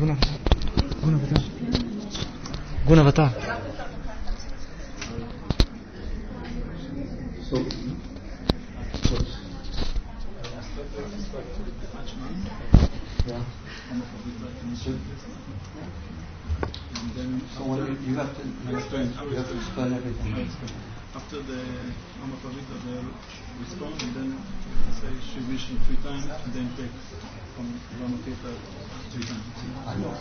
Gunavata. So, yeah. And then so you have to explain everything. After the Amapavita, they respond, and then say Shri Vishnu 3 times, and then take from Ramakita 3 times. I know.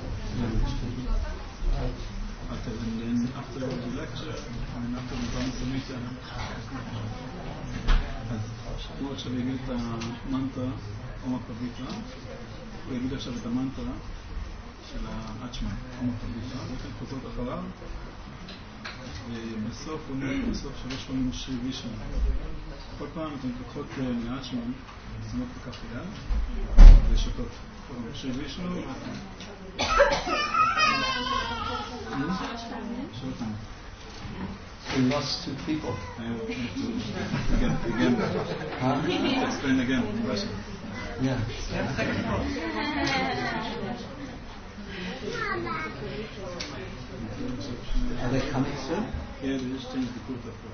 And then after the lecture, and after the Brahma Samhita, הוא עכשיו יגיד את המנטרה, Amapavita, הוא יגיד עכשיו את המנטרה של האצ'מה, Amapavita, וכן חוזרות אחריו, ובסוף הוא אומר, בסוף 3 פעמים שרי וישנו. כל פעם אתם תקחות מהאצ'מה, שמות בכף היד, ושתות. שרי וישנו, שלותם. We lost 2 people. Again. Huh? Explain again in Russian. Yeah. Are they coming soon? Yeah, they just changed the kurta for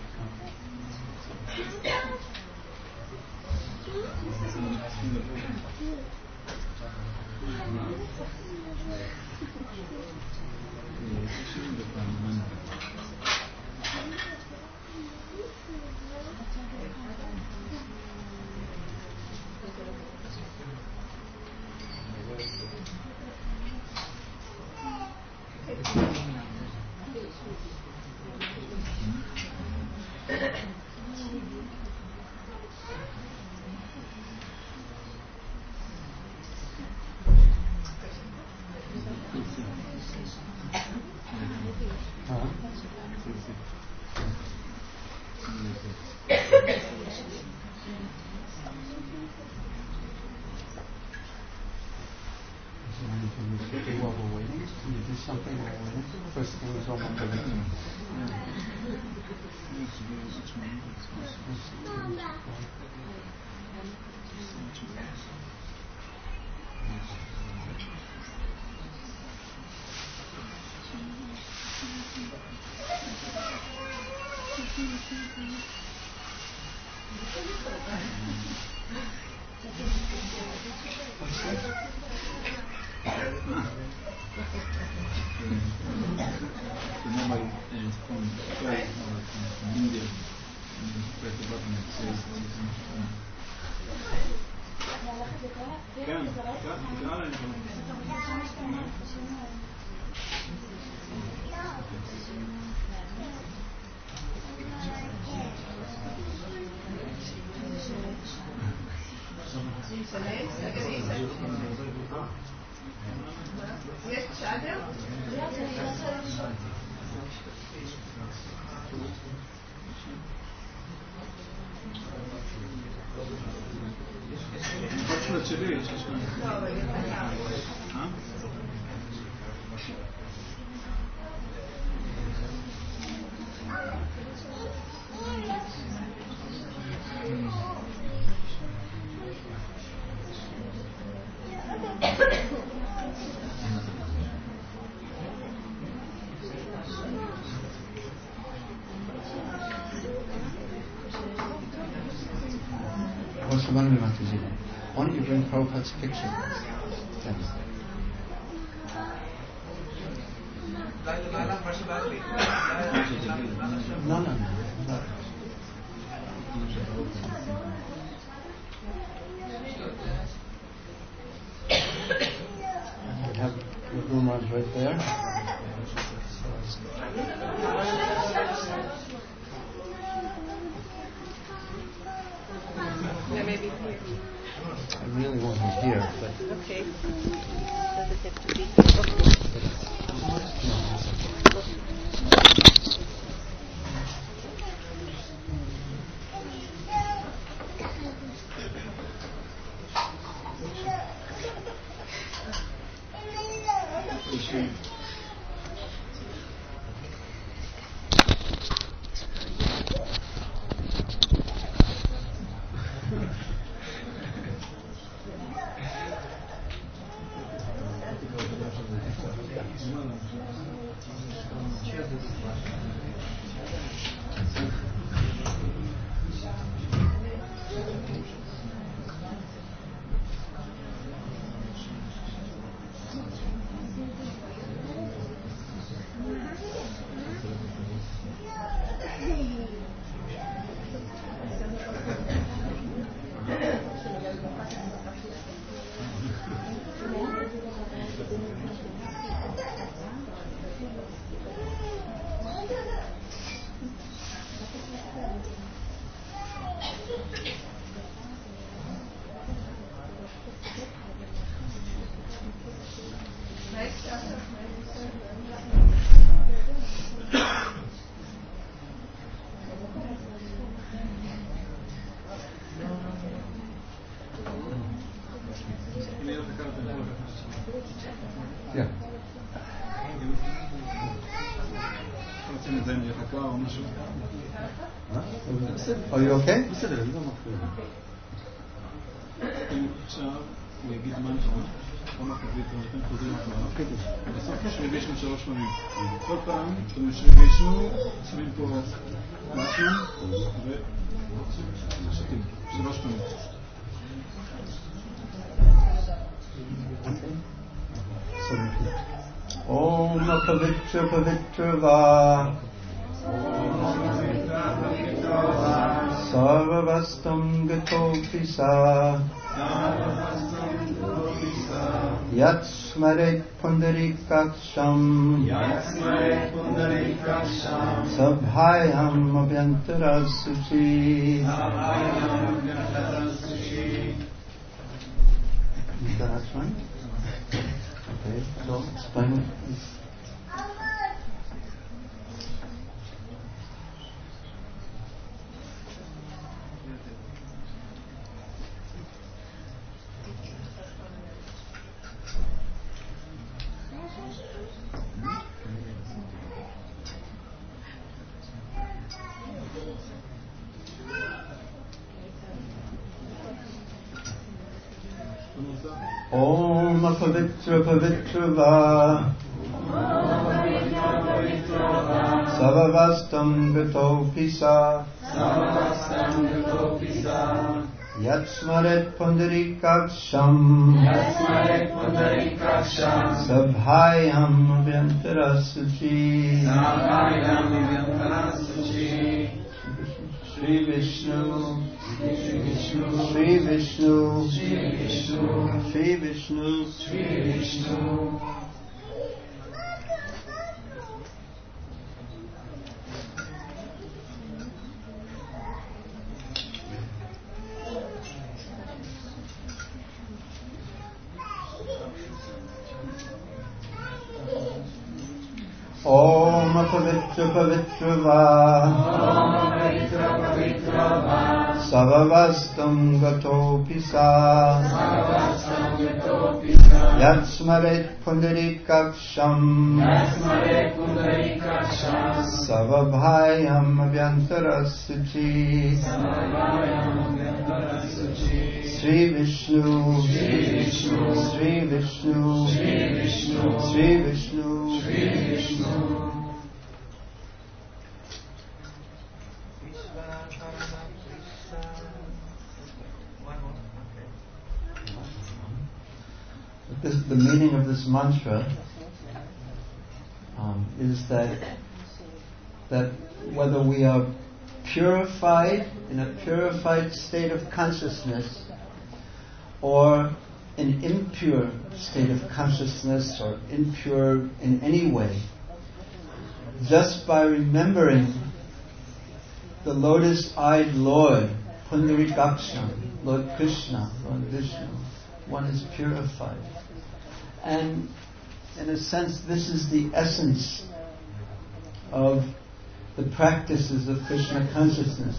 Why don't you bring Prabhupada's picture? Thanks. No. You have your room right there. Yeah, maybe here. I really want him here, but... Okay. Does it have to be here? Are you okay? עכשיו הוא יגיד מנטרה, פעם הקווית, ואתם חוזרים אחריו. בסוף שבי וישנו 3 פעמים. כל פעם, אתם שבי וישנו, שמים פה משהו, ושתים. 3 פעמים. Om Pavitra Pavitra Va Sarvavastam Gatopi Sa Yat Smaret Pundarikaksham Sabhayam Abhyantara Suchi. Is that right? Okay, so explain it. Om Pavitra Pavitra Va Savavastam Gatopi Sa Yat Smaret Pundarikaksham Sabhayam Abhyantara Suchi. Shri Vishnu Shri Vishnu Shri Vishnu Shri Vishnu. Om Pavitra Pavitra Va Savavastam Gatopi Sa Yat Smaret Pundarikaksham Savabhayam Abhyantara Suchi. Shri Vishnu Shri Vishnu Shri Vishnu Shri Vishnu Shri Vishnu. The meaning of this mantra is that whether we are purified in a purified state of consciousness or an impure state of consciousness or impure in any way, just by remembering the lotus-eyed Lord, Pundarikaksham, Lord Krishna, Lord Vishnu, one is purified. And in a sense, this is the essence of the practices of Krishna consciousness.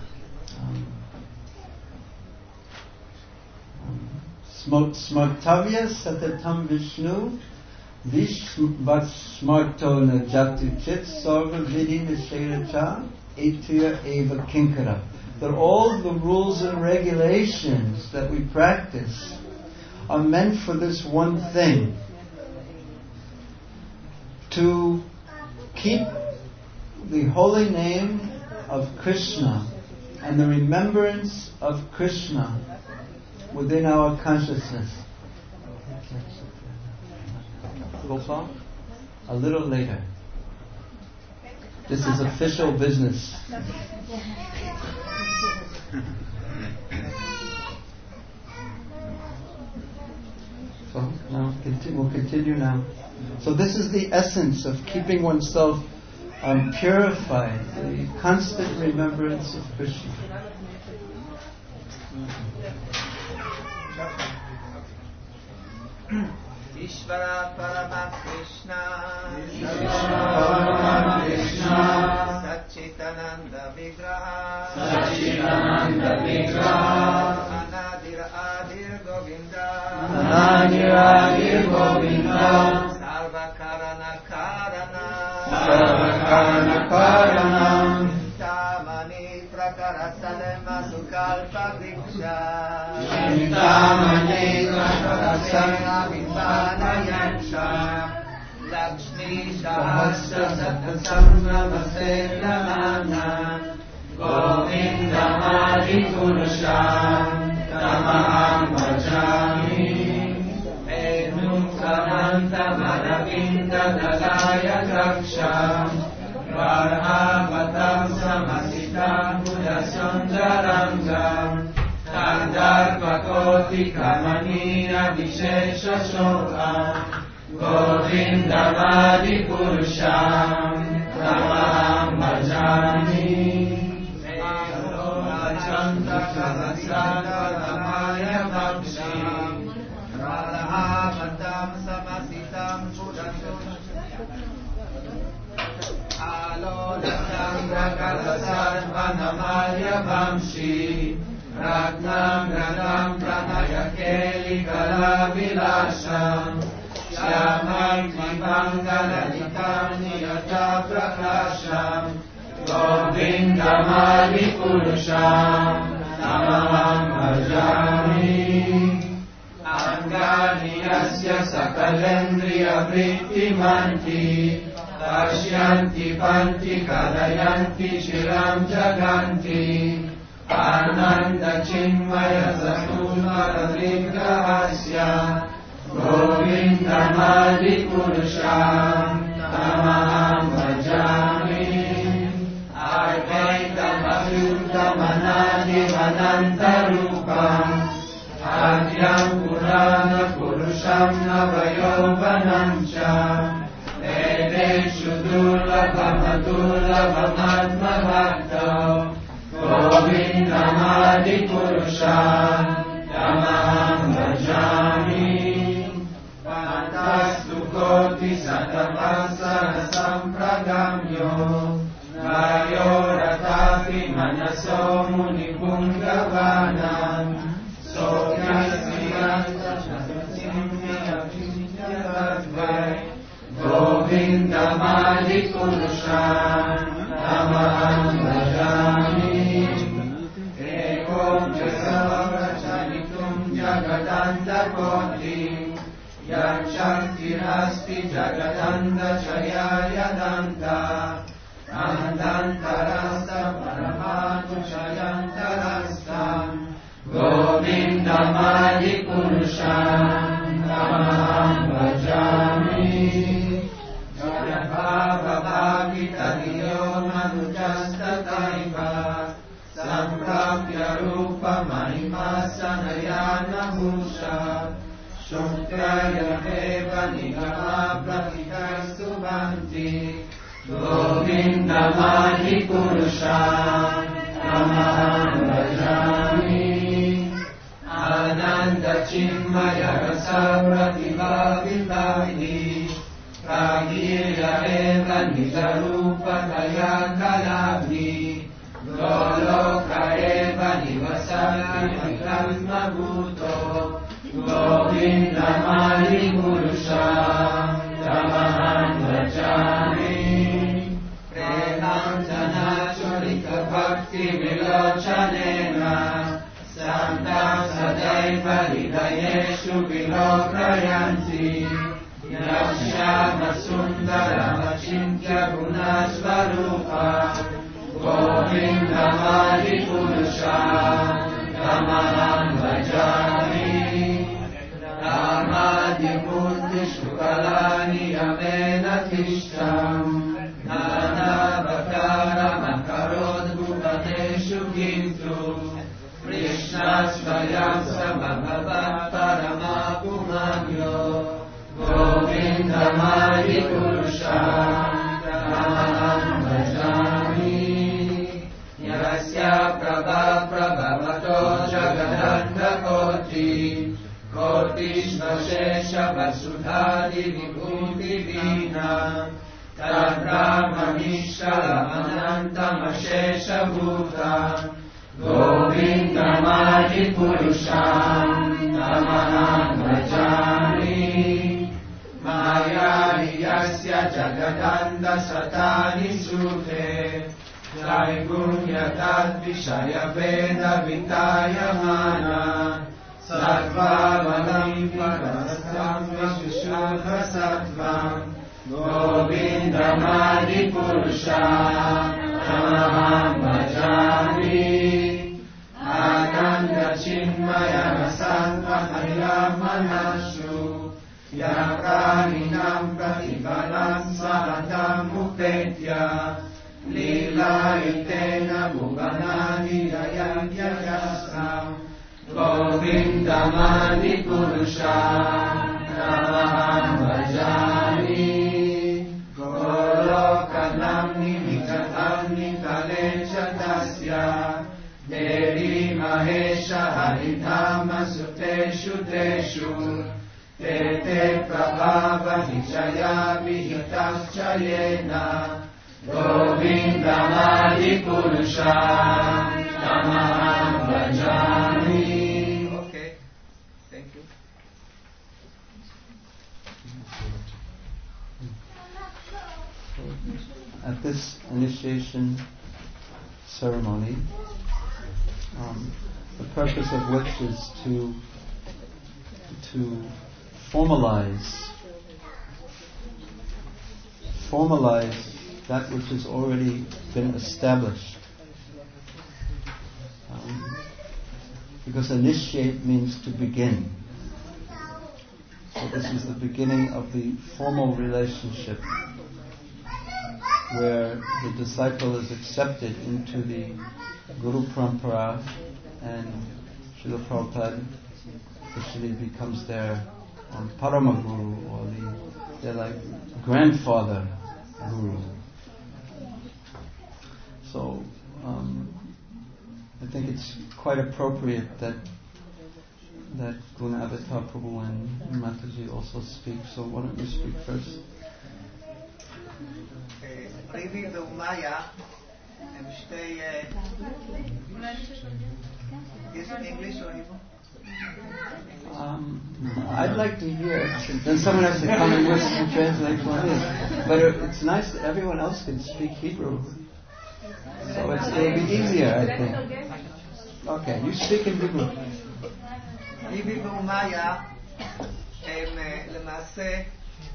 Smartavya satatam Vishnu Vishvatsmarto na jati chit sarva vidi nisheracha etya eva kinkara. That all the rules and regulations that we practice are meant for this one thing, to keep the holy name of Krishna and the remembrance of Krishna within our consciousness. Gopal, a little later. This is official business. So now we'll continue now. So this is the essence of keeping oneself purified, the constant remembrance of Krishna. Ishvara Parama Krishna Satchitananda Vigraha Anadir Adir Govinda Sarva Karana Karana Tamani Prakara Salema Sukalpa Diksha Tamani Prakara Salema Vipanayaksha Lakshmi Sahasra Satsamnamase Pranana Govinda Madi Purusha Tamaham Bhajami Enum Kananta Maravinda Dalaya Daksha Varhavatam Samasitam Buddha Sundarangam Tandarvakoti Kamaniya Vishesha Shokam Govinda Madi Purusham Tamaham Bhajami Chanda Kalasana Ramaya Bhakshi Radhavatam Samasitam Buddha Alolatam Kalasarvanamaya Vamshi Ragnam Granam Pranaya Keli Kalavilasham Shyamam Divangalalitam Niyata Prakasham Govinda Madi Purusham Tamaham Bhajami Angani Yasya Sakalendriya Vrittimanti Pashyanti Panti Kalayanti Shiram Jaganti Ananda Chinmaya Sakunara Vigrahasya Govinda Madi Purusham Tamaham Bhajami Advaitam Avyutam Anadi Mananta Rupam Adyam Purana Purusham Navayovanam Cha Vedeshu Durlabhamadurlabhamadma Bhaktav Govinda Madi Purusham Tamaham Bhajami Pantastu Koti Satavasana Sampragamyo Vayo Ratapi Manaso Munipunggavanam Sokyasriyanta Chasimya Vidyavadvai Govinda Madi Purusham Tamaham Bhajami Ekom Jasavachanitum Jagadanda Koti Yachakti Rasti Jagadanda Chayaya Danta Andantarasta Paramatu Chayantarastam Govinda Madi Purusham Tamaham Bhajami Jayabhava Bhavita Diyo Manujasthataiva Samprapya Rupa Mahima Sanayana Bhusha Shukraya Deva Nigama Prakitai Subhanti Govinda Madi Purusham Tamaham Bhajami Ananda Chinmaya Rasa Pratibha Vipavidi Pragirya Eva Nijarupa Kaya Kalabhi Goloka Eva Nivasati Vikramma Bhuto Govinda Madi Purusham Tamaham Bhajami Premanjana Churika Bhakti Vilochanena Santam Sadaiva Hridayeshu Vilokrayanti Yakshama Sundaram Achintya Gunasvarupa Govindamadi Purusha Tamaham Bhajami Ramadi Murti Shukalani Amena Tishtam Nana Bhakara Makarod Bhuvateshu Gintu Krishna Svayam Samabhavat Paramapumanyo Govindamadi Purusha Tamaham Bhajami Yasya Prabha Prabhavato Jagadanda Koti Kotishvashesha Vasudhadi Vibhuti Vina Tadramanishalam Ashesha Bhuta Govindamadi Purusham Tamaham Bhajami Maya Yasya Jagadanda Satani Sute Jaygunya Tad Vishaya Veda Vitayamana Sattva Valam Parasam Vishuddha Sattvam Govindamadi Purusham Tamaham Bhajami Ananda Chinmaya Rasattva Manashu Yapraninam Pratibalam Sahatam Upetya Lila Itena Bhuvanani Dayam Govindamadi Purusham Tamaham Bhajami Golokanam Nimikatam Nitalecha Tasya Devi Mahesha Haridhama Suteshu Teshu Tete Prabhava Hichaya Vihitascha Govindamadi Purusham Tamaham Bhajami. Okay, thank you. At this initiation ceremony, the purpose of which is to formalize that which has already been established. Because initiate means to begin. So this is the beginning of the formal relationship where the disciple is accepted into the Guru Parampara, and Srila Prabhupada officially becomes their Parama Guru, or their like grandfather Guru. So I think it's quite appropriate that Guna Avatar Prabhu and Mataji also speak. So why don't you speak first? ריבי ואומיה הם שתי... Is it English or Hebrew? I'd like to hear. Then someone has to come and translate for me. But it's nice that everyone else can speak Hebrew. So it'll be easier, I think. Okay, you speak in Hebrew. ריבי ואומיה הם למעשה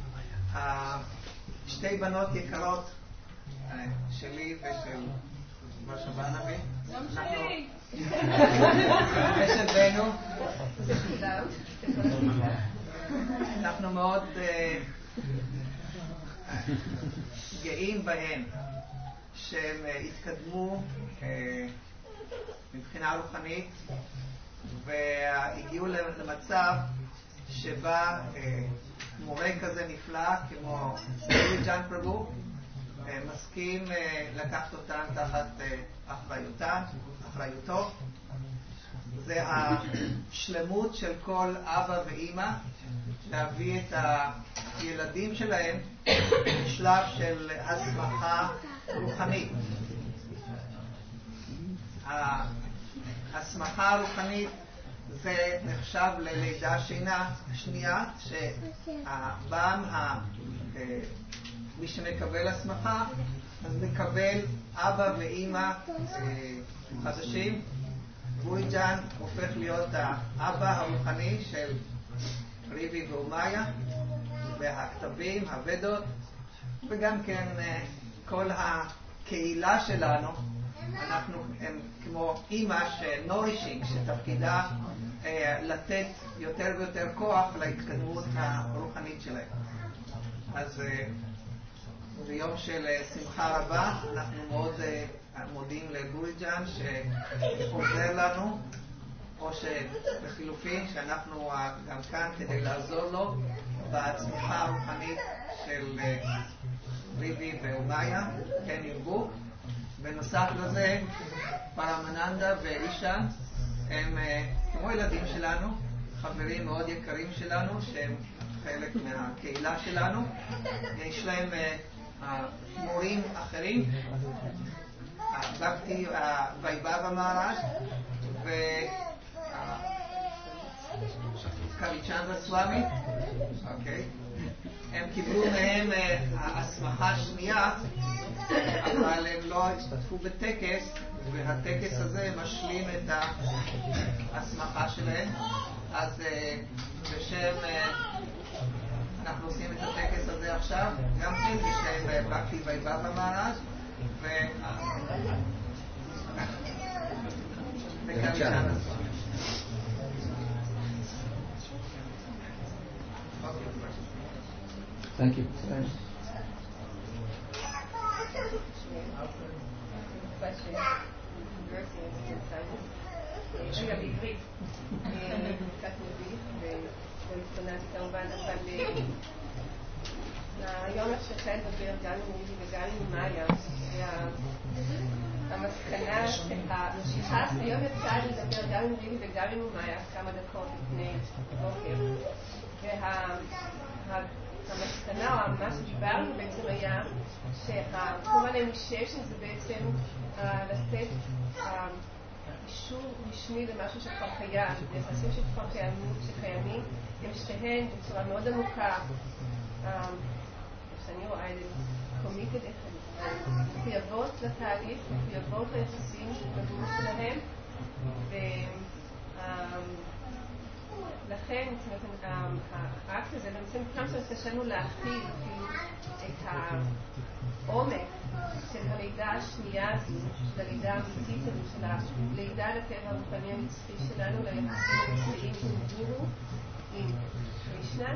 שתי בנות יקרות שלי ושל משה בנבי. ושל בנו. אנחנו מאוד גאים בהם שהם התקדמו מבחינה רוחנית והגיעו למצב שבה מורה כזה נפלא כמו ג'אן פרבו מסכים לקחת אותם תחת אחריותו. זה השלמות של כל אבא ואמא להביא את הילדים שלהם לשלב של הסמכה רוחנית. ההסמכה הרוחנית זה נחשב ללידה שנייה, שהבם, מי שמקבל הסמכה, אז מקבל אבא ואמא חדשים. בויג'אן הופך להיות האבא הרוחני של ריבי ואומיה, והכתבים, הוודות, וגם כן כל הקהילה שלנו, הם כמו אימא שנורישינג, שתפקידה לתת יותר ויותר כוח להתקדמות הרוחנית שלהם. אז ביום של שמחה רבה, אנחנו מאוד מודים לגוריג'אן שעוזר לנו, או שבחילופין שאנחנו גם כאן כדי לעזור לו בצמיחה הרוחנית של ריבי ואומיה, כן ירבו. בנוסף לזה, פרמננדה ואישה הם כמו ילדים שלנו, חברים מאוד יקרים שלנו שהם חלק מהקהילה שלנו. יש להם מורים אחרים, בקטי וייבאבה מהראז' וקוויצ'נדרה סוואמי, אוקיי. הם קיבלו מהם הסמכה שנייה, אבל הם לא השתתפו בטקס, והטקס הזה משלים את ההסמכה שלהם. אז בשם, אנחנו עושים את הטקס הזה עכשיו, גם כן בשם בקטי וייבאבה מהראז' וקוויצ'נדרה סוואמי. Thank you. רגע בעברית, קצת מביך ולא התכוננתי כמובן, אבל היום איך שאתה לדבר גם עם ריבי וגם עם מאיה, המסקנה, היום יצא לי לדבר גם עם ריבי וגם עם מאיה כמה דקות לפני בוקר, המסקנה או מה שדיברנו בעצם היה שהתחום ה-initiation זה בעצם לתת אישור רשמי למשהו שכבר קיים, ליחסים שכבר קיימים, הם שתיהן בצורה מאוד עמוקה, שאני רואה את זה, committed, מחויבות לתהליך, מחויבות ליחסים בגוף שלהם, לכן, האקט הזה, בעצם כמה שקשה לנו להכיל את העומק של הלידה השנייה הזו, של הלידה האמיתית הזו, של הלידה לטבע הרוחני הנצחי שלנו, ליחסים הנצחיים עם גורו, עם קרישנה.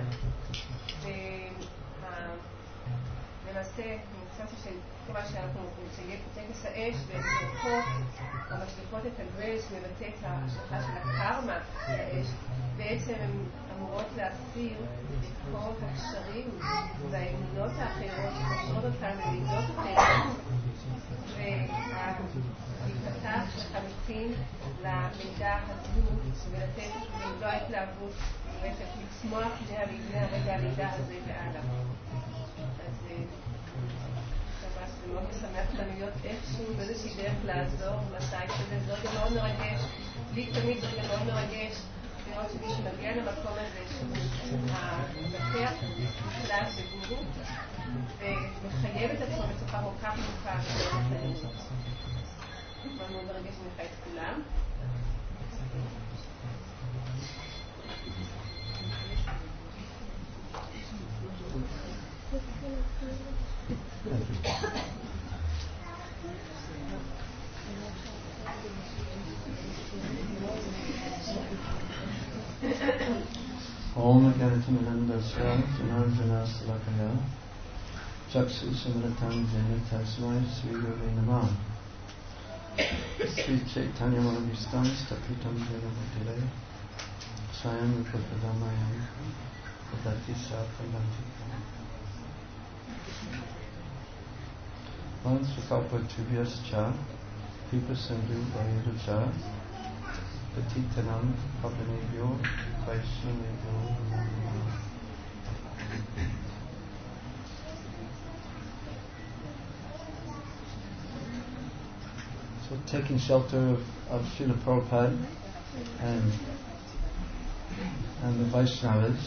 ולמעשה, אני חושבת שכיוון שאנחנו נציין את טקס האש וזרוקות, או משליפות את הגרס, מבטא את ההשלכה של הקרמה לאש, בעצם הן אמורות להסיר את כל הקשרים והאמונות האחרות שקושרות אותן למידות אחרות, ולהיפתח לחלוטין למידע הזו ולתת במלוא ההתלהבות לצמוח מהרגע הלידה הזה והלאה. אז זה מאוד משמח לנו להיות איכשהו באיזושהי דרך לעזור לסייט הזה. זה רגע מאוד מרגש, לי תמיד זה רגע מאוד מרגש לראות שמישהו מגיע למקום הזה שהוא המפתח שלב בגורו ומחייב את עצמו בצורה כל כך מוכה מאוד מאוד מרגש ממך את כולם. Om Ganatamanandasya Janarjana Salakaya Chaksu Samaratam Jena Tasmai Sri Gurve Namah Sri Chaitanya Mahavistam Stapitam Jena Bhutile Swayam Rupadadamayam Padati Sapadantika Vansvakalpa Tubhyascha Kripa Sindhu Vayeducha Patitanam Pavanebhyo Vaishnavebhyo Namo. So taking shelter of Srila Prabhupada and the Vaishnavas,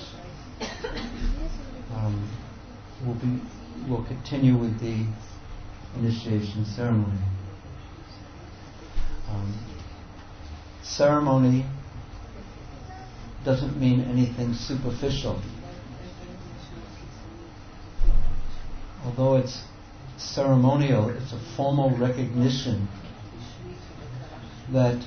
we'll continue with the initiation ceremony. Ceremony doesn't mean anything superficial. although it's ceremonial, it's a formal recognition that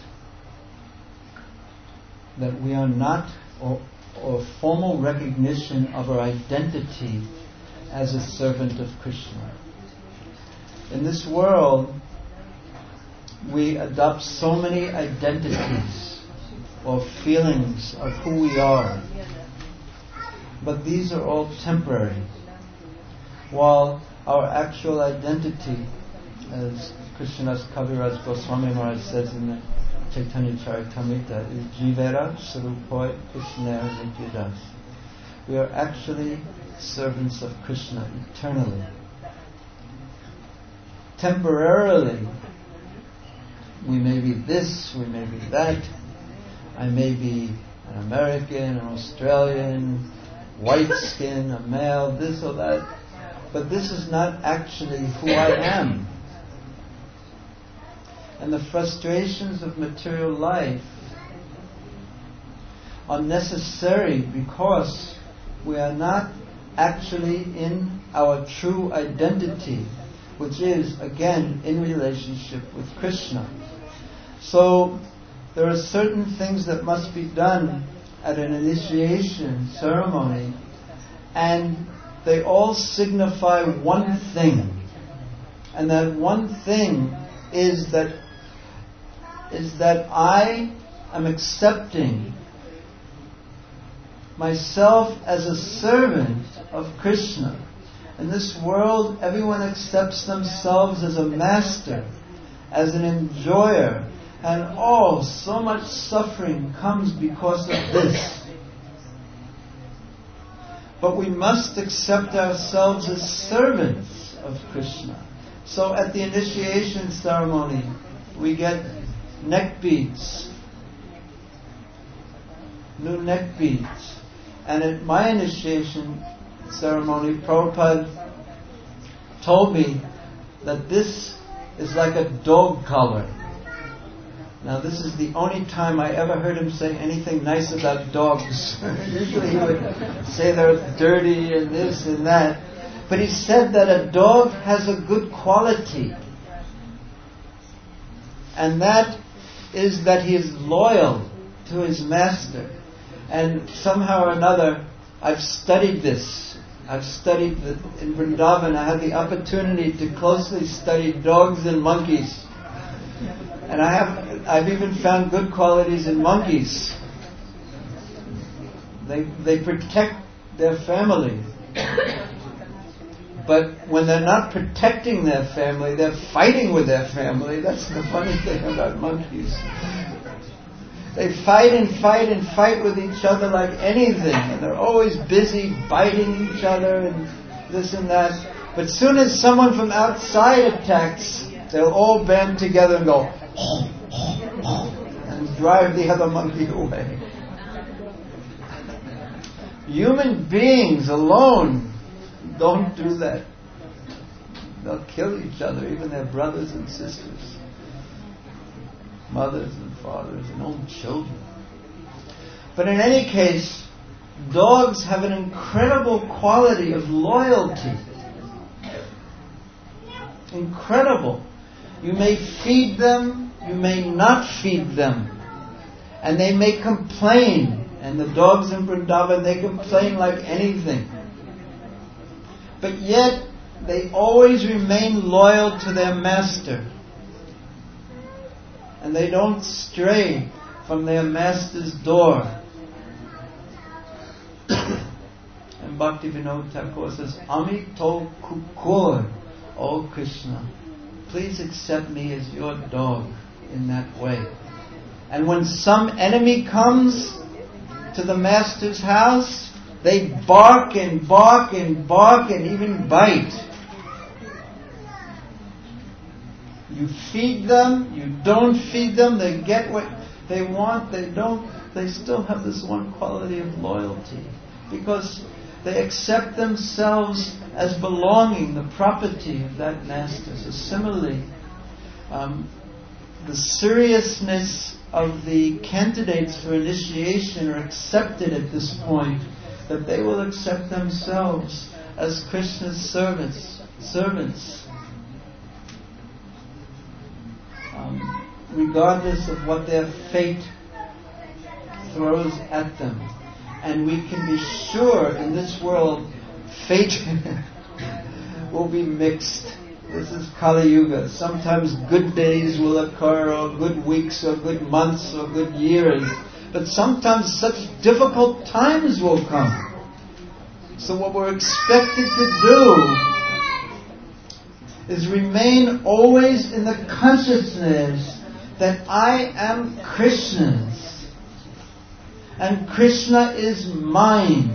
we are not, or formal recognition of our identity as a servant of Krishna. In this world, we adopt so many identities or feelings of who we are, but these are all temporary, while our actual identity, as Krishnadas Kaviraj Goswami Maharaj says in the Chaitanya Charitamrita, is Jivera Sarupoi Krishna Nityadas. We are actually servants of Krishna eternally. Temporarily, we may be this, we may be that. I may be an American, an Australian, white skin, a male, this or that. But this is not actually who I am. And the frustrations of material life are necessary because we are not actually in our true identity, which is, again, in relationship with Krishna. So, there are certain things that must be done at an initiation ceremony, and they all signify one thing. And that one thing is that I am accepting myself as a servant of Krishna. In this world, everyone accepts themselves as a master, as an enjoyer, and so much suffering comes because of this. But we must accept ourselves as servants of Krishna. So at the initiation ceremony, we get neck beads, new neck beads. And at my initiation ceremony, Prabhupada told me that this is like a dog collar. Now this is the only time I ever heard him say anything nice about dogs. Usually he would say they're dirty and this and that. But he said that a dog has a good quality. And that is that he is loyal to his master. And somehow or another, I've studied this. I've studied in Vrindavan. I had the opportunity to closely study dogs and monkeys. And I've even found good qualities in monkeys. They protect their family. But when they're not protecting their family, they're fighting with their family. That's the funny thing about monkeys. They fight and fight and fight with each other like anything. And they're always busy biting each other and this and that. But as soon as someone from outside attacks, they'll all band together and go and drive the other monkey away. Human beings alone don't do that. They'll kill each other, even their brothers and sisters, mothers and fathers and own children. But in any case, dogs have an incredible quality of loyalty. Incredible. You may feed them, you may not feed them. And they may complain. And the dogs in Vrindavan, they complain like anything. But yet, they always remain loyal to their master. And they don't stray from their master's door. And Bhaktivinoda Thakur says, Amito Kukur, O Krishna, please accept me as your dog in that way. And when some enemy comes to the master's house, they bark and bark and bark and even bite. You feed them, you don't feed them, they get what they want, they don't, they still have this one quality of loyalty. Because they accept themselves as belonging, the property of that master. So similarly, the seriousness of the candidates for initiation are accepted at this point, that they will accept themselves as Krishna's servants, regardless of what their fate throws at them. And we can be sure in this world, fate will be mixed. This is Kali Yuga. Sometimes good days will occur, or good weeks, or good months, or good years. But sometimes such difficult times will come. So what we're expected to do is remain always in the consciousness that I am Krishna's. And Krishna is mine.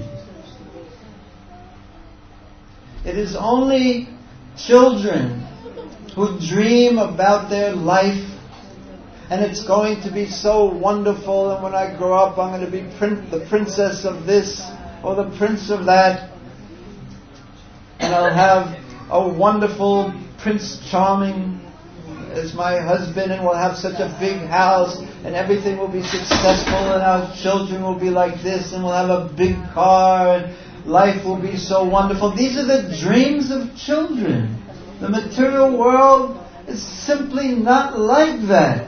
It is only children who dream about their life, and it's going to be so wonderful, and when I grow up I'm going to be the princess of this or the prince of that, and I'll have a wonderful Prince Charming as my husband, and we'll have such a big house, and everything will be successful, and our children will be like this, and we'll have a big car, and life will be so wonderful. These are the dreams of children. The material world is simply not like that.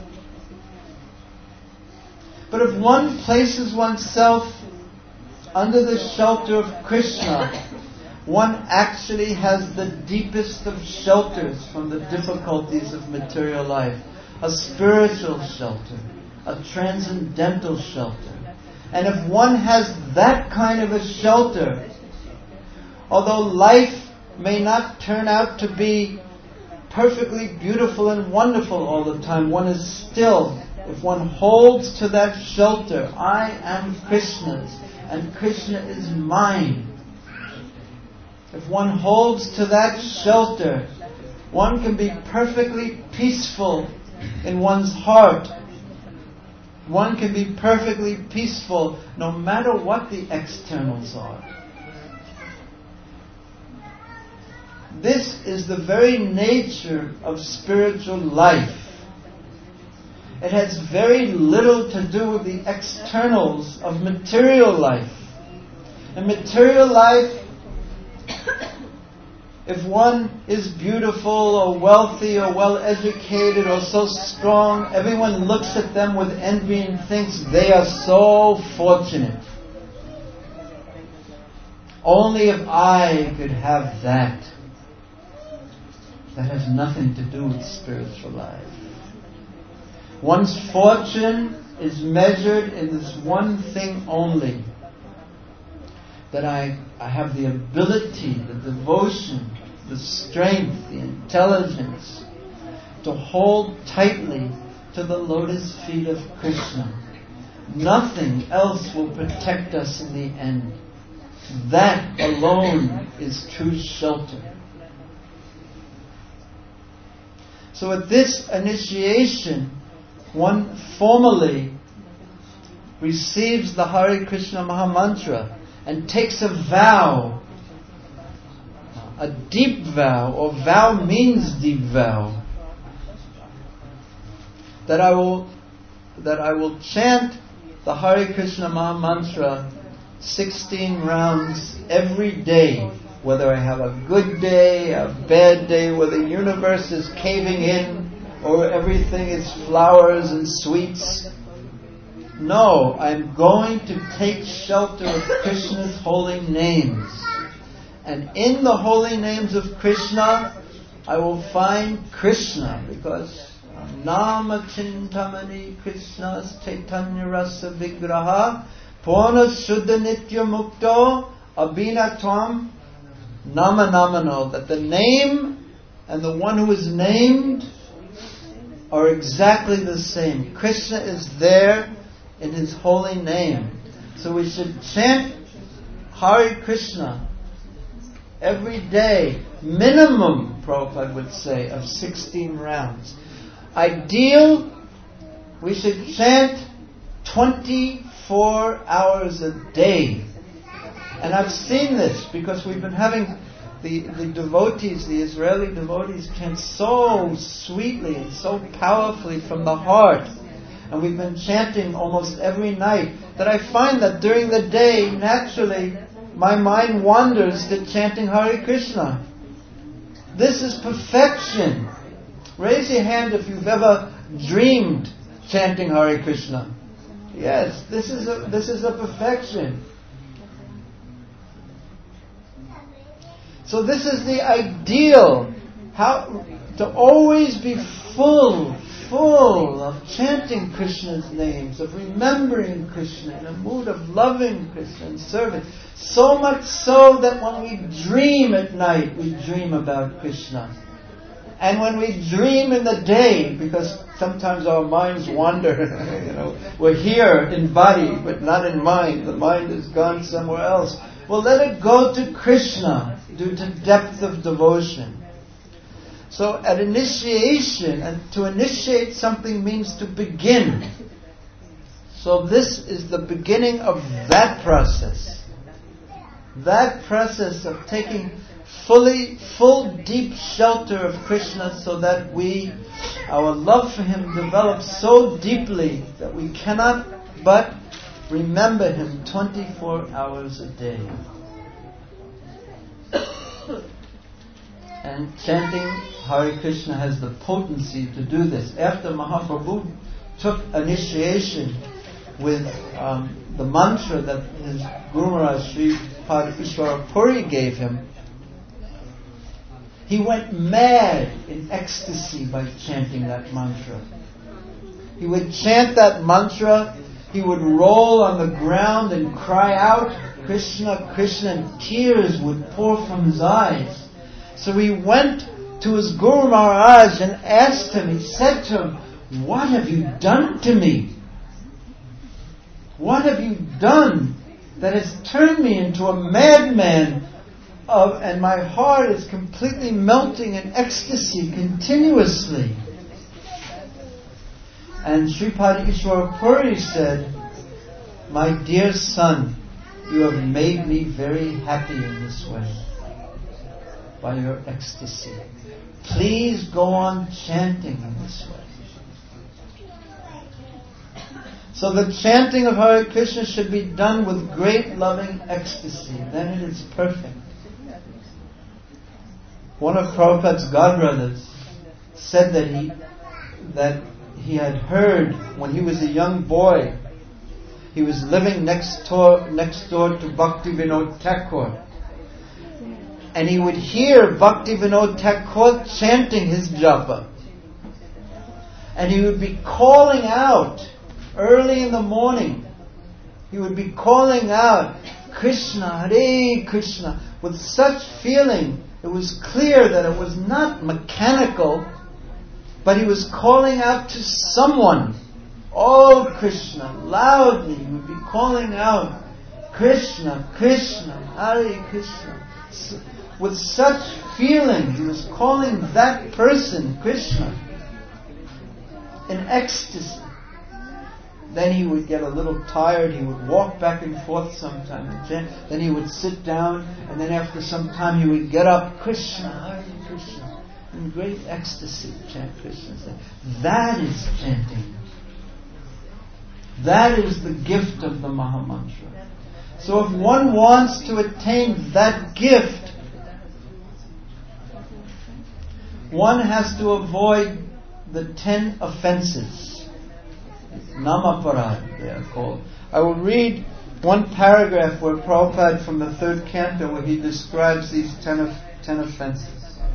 But if one places oneself under the shelter of Krishna, one actually has the deepest of shelters from the difficulties of material life. A spiritual shelter, a transcendental shelter. And if one has that kind of a shelter, although life may not turn out to be perfectly beautiful and wonderful all the time, one is still, if one holds to that shelter, I am Krishna's and Krishna is mine. If one holds to that shelter, one can be perfectly peaceful in one's heart. One can be perfectly peaceful no matter what the externals are. This is the very nature of spiritual life. It has very little to do with the externals of material life. In material life, if one is beautiful or wealthy or well educated or so strong, everyone looks at them with envy and thinks they are so fortunate. Only if I could have that. That has nothing to do with spiritual life. One's fortune is measured in this one thing only. That I have the ability, the devotion, the strength, the intelligence to hold tightly to the lotus feet of Krishna. Nothing else will protect us in the end. That alone is true shelter. So at this initiation, one formally receives the Hare Krishna Mahamantra and takes a vow, a deep vow, or vow means deep vow, that I will chant the Hare Krishna Mahamantra 16 rounds every day, whether I have a good day, a bad day, whether the universe is caving in, or everything is flowers and sweets. No, I'm going to take shelter of Krishna's holy names. And in the holy names of Krishna, I will find Krishna, because Nama Chintamani Krishna's Chaitanya Rasa Vigraha Purna Shuddha Nitya Mukto Abhinatvam Nama Namano, that the name and the one who is named are exactly the same. Krishna is there in His holy name. So we should chant Hare Krishna every day, minimum, Prabhupada would say, of 16 rounds. Ideal, we should chant 24 hours a day. And I've seen this because we've been having the devotees, the Israeli devotees, chant so sweetly and so powerfully from the heart. And we've been chanting almost every night, that I find that during the day, naturally, my mind wanders to chanting Hare Krishna. This is perfection. Raise your hand if you've ever dreamed chanting Hare Krishna. Yes, this is a perfection. So this is the ideal. How to always be full of chanting Krishna's names, of remembering Krishna, in a mood of loving Krishna and serving. So much so that when we dream at night, we dream about Krishna. And when we dream in the day, because sometimes our minds wander, we're here in body, but not in mind. The mind has gone somewhere else. Well, let it go to Krishna due to depth of devotion. So at initiation, and to initiate something means to begin. So this is the beginning of that process. That process of taking full deep shelter of Krishna so that our love for Him develops so deeply that we cannot but remember Him 24 hours a day. And chanting Hare Krishna has the potency to do this. After Mahaprabhu took initiation with the mantra that his Guru Maharaj Sripada Ishwara Puri gave him, he went mad in ecstasy by chanting that mantra. He would chant that mantra, he would roll on the ground and cry out, Krishna, Krishna, and tears would pour from his eyes. So he went to his Guru Maharaj and asked him, he said to him, what have you done to me? What have you done that has turned me into a madman and my heart is completely melting in ecstasy continuously? And Sripada Ishwara Puri said, my dear son, you have made me very happy in this way, by your ecstasy. Please go on chanting in this way. So the chanting of Hare Krishna should be done with great loving ecstasy. Then it is perfect. One of Prabhupada's godbrothers said that he had heard when he was a young boy, he was living next door to Bhaktivinoda Thakur. And he would hear Bhaktivinoda Thakur chanting his japa. And he would be calling out early in the morning. He would be calling out, Krishna, Hare Krishna, with such feeling. It was clear that it was not mechanical, but he was calling out to someone. Oh Krishna, loudly he would be calling out, Krishna, Krishna, Hare Krishna. With such feeling, he was calling that person Krishna in ecstasy. Then he would get a little tired, he would walk back and forth sometime and chant. Then he would sit down, and then after some time he would get up, Krishna, Hare Krishna, in great ecstasy chant Krishna. That is chanting. That is the gift of the Mahamantra. So if one wants to attain that gift, one has to avoid the 10 offenses. Namaparad, they are called. I will read one paragraph where Prabhupada from the 3rd canto where he describes these 10 offenses.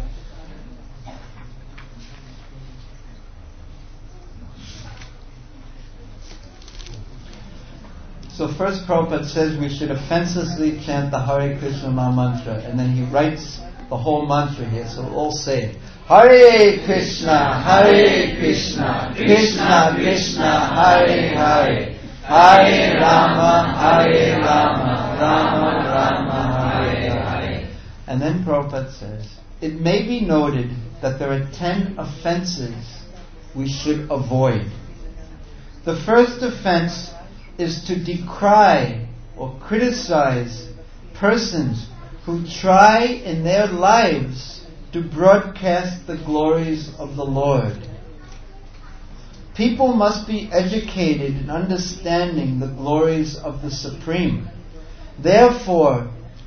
So first Prabhupada says we should offenselessly chant the Hare Krishna Mahamantra, and then he writes the whole mantra here, so we'll all say it. Hare Krishna, Hare Krishna, Krishna Krishna, Hare Hare, Hare Rama, Hare Rama, Rama Rama, Hare Hare. And then Prabhupada says, it may be noted that there are 10 offenses we should avoid. The first offense is to decry or criticize persons who try in their lives to broadcast the glories of the Lord. People must be educated in understanding the glories of the Supreme. Therefore,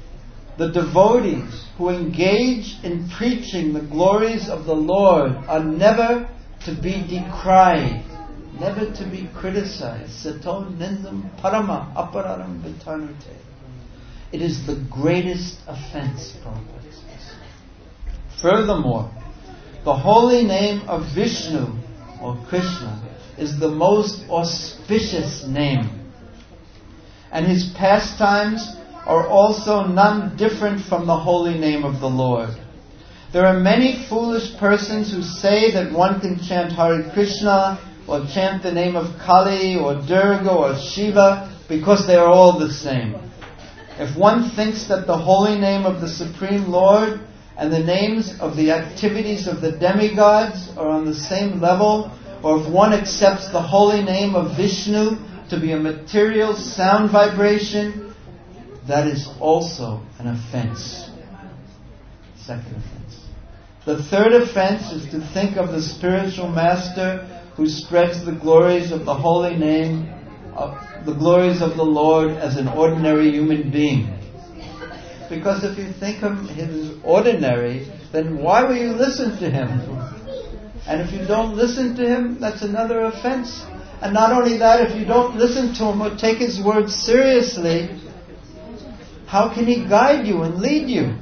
The devotees who engage in preaching the glories of the Lord are never to be decried, never to be criticized. Sato nindam parama apararam vitanute. It is the greatest offense, Prabhupada says. Furthermore, the holy name of Vishnu, or Krishna, is the most auspicious name. And his pastimes are also none different from the holy name of the Lord. There are many foolish persons who say that one can chant Hare Krishna or chant the name of Kali or Durga or Shiva because they are all the same. If one thinks that the holy name of the Supreme Lord and the names of the activities of the demigods are on the same level, or if one accepts the holy name of Vishnu to be a material sound vibration, that is also an offense. Second offense. The third offense is to think of the spiritual master who spreads the glories of the holy name, the glories of the Lord, as an ordinary human being. Because if you think of him as ordinary, then why will you listen to him? And if you don't listen to him, that's another offense. And not only that, if you don't listen to him or take his words seriously, how can he guide you and lead you?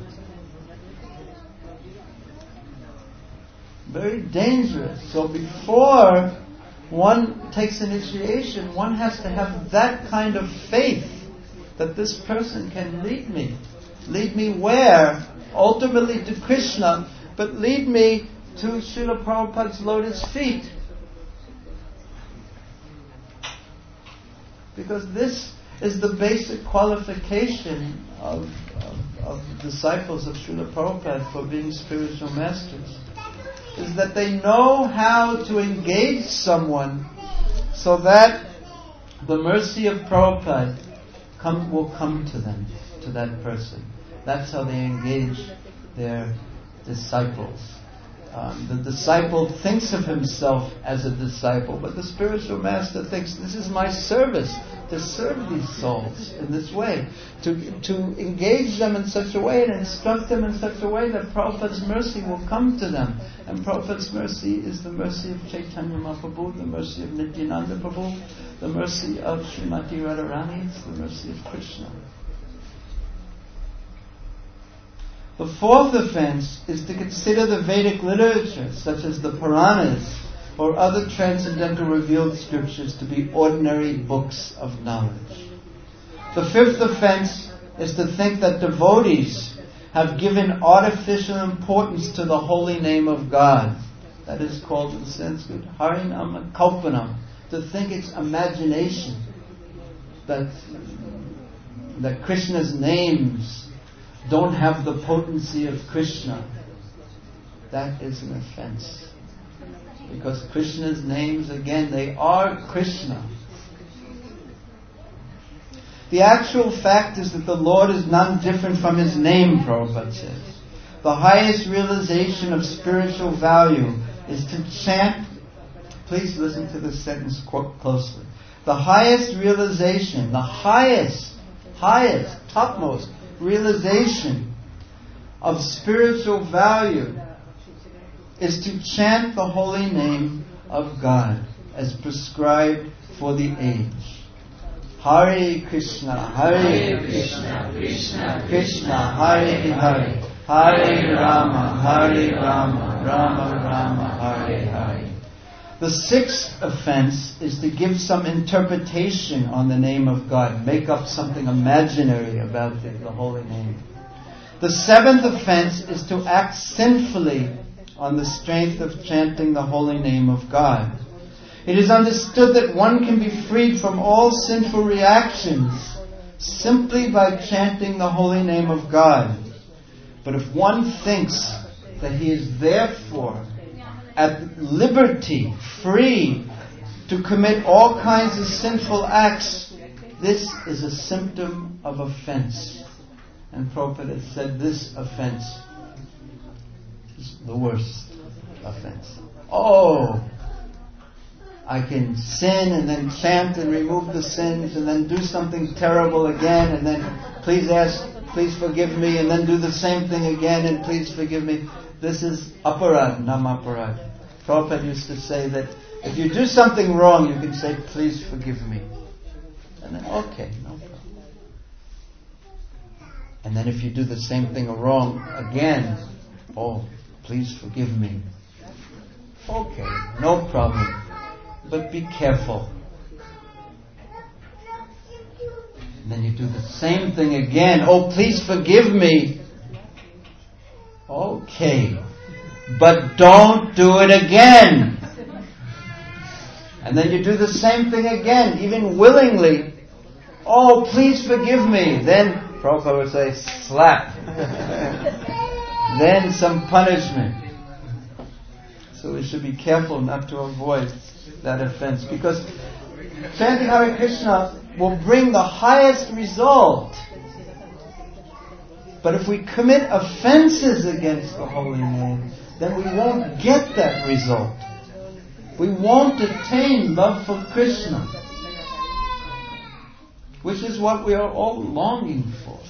Very dangerous. So before one takes initiation, one has to have that kind of faith that this person can lead me. Lead me where? Ultimately to Krishna, but lead me to Srila Prabhupada's lotus feet. Because this is the basic qualification of disciples of Srila Prabhupada for being spiritual masters, is that they know how to engage someone so that the mercy of Prabhupada will come to them, to that person. That's how they engage their disciples. The disciple thinks of himself as a disciple, but the spiritual master thinks, this is my service, to serve these souls in this way, to engage them in such a way and instruct them in such a way that Prabhupada's mercy will come to them. And Prabhupada's mercy is the mercy of Chaitanya Mahaprabhu, the mercy of Nityananda Prabhu, the mercy of Srimati Radharani, it's the mercy of Krishna. The fourth offense is to consider the Vedic literature, such as the Puranas or other transcendental revealed scriptures, to be ordinary books of knowledge. The fifth offense is to think that devotees have given artificial importance to the holy name of God. That is called in Sanskrit Harinama Kalpanam. To think it's imagination, that Krishna's names don't have the potency of Krishna. That is an offense. Because Krishna's names, again, they are Krishna. The actual fact is that the Lord is none different from His name, Prabhupada says. The highest realization of spiritual value is to chant. Please listen to this sentence closely. The highest realization, the highest, topmost realization of spiritual value is to chant the holy name of God as prescribed for the age. Hare Krishna, Hare Krishna, Krishna Krishna, Hare Hare, Hare Rama, Hare Rama, Rama Rama, Hare Hare. The sixth offense is to give some interpretation on the name of God, make up something imaginary about the holy name. The seventh offense is to act sinfully on the strength of chanting the holy name of God. It is understood that one can be freed from all sinful reactions simply by chanting the holy name of God. But if one thinks that he is therefore at liberty, free to commit all kinds of sinful acts, this is a symptom of offense. And Prabhupada said this offense is the worst offense. Oh, I can sin and then chant and remove the sins and then do something terrible again and then please ask please forgive me, and then do the same thing again, and please forgive me. This is aparad, namaparad. Prabhupada used to say that if you do something wrong, you can say, please forgive me. And then, okay, no problem. And then if you do the same thing wrong again, oh, please forgive me. Okay, no problem. But be careful. And then you do the same thing again. Oh, please forgive me. Okay. But don't do it again. And then you do the same thing again, even willingly. Oh, please forgive me. Then Prabhupada would say, slap. Then some punishment. So we should be careful not to avoid that offense. Because chanting Hare Krishna will bring the highest result. But if we commit offenses against the holy name, then we won't get that result. We won't attain love for Krishna, which is what we are all longing for.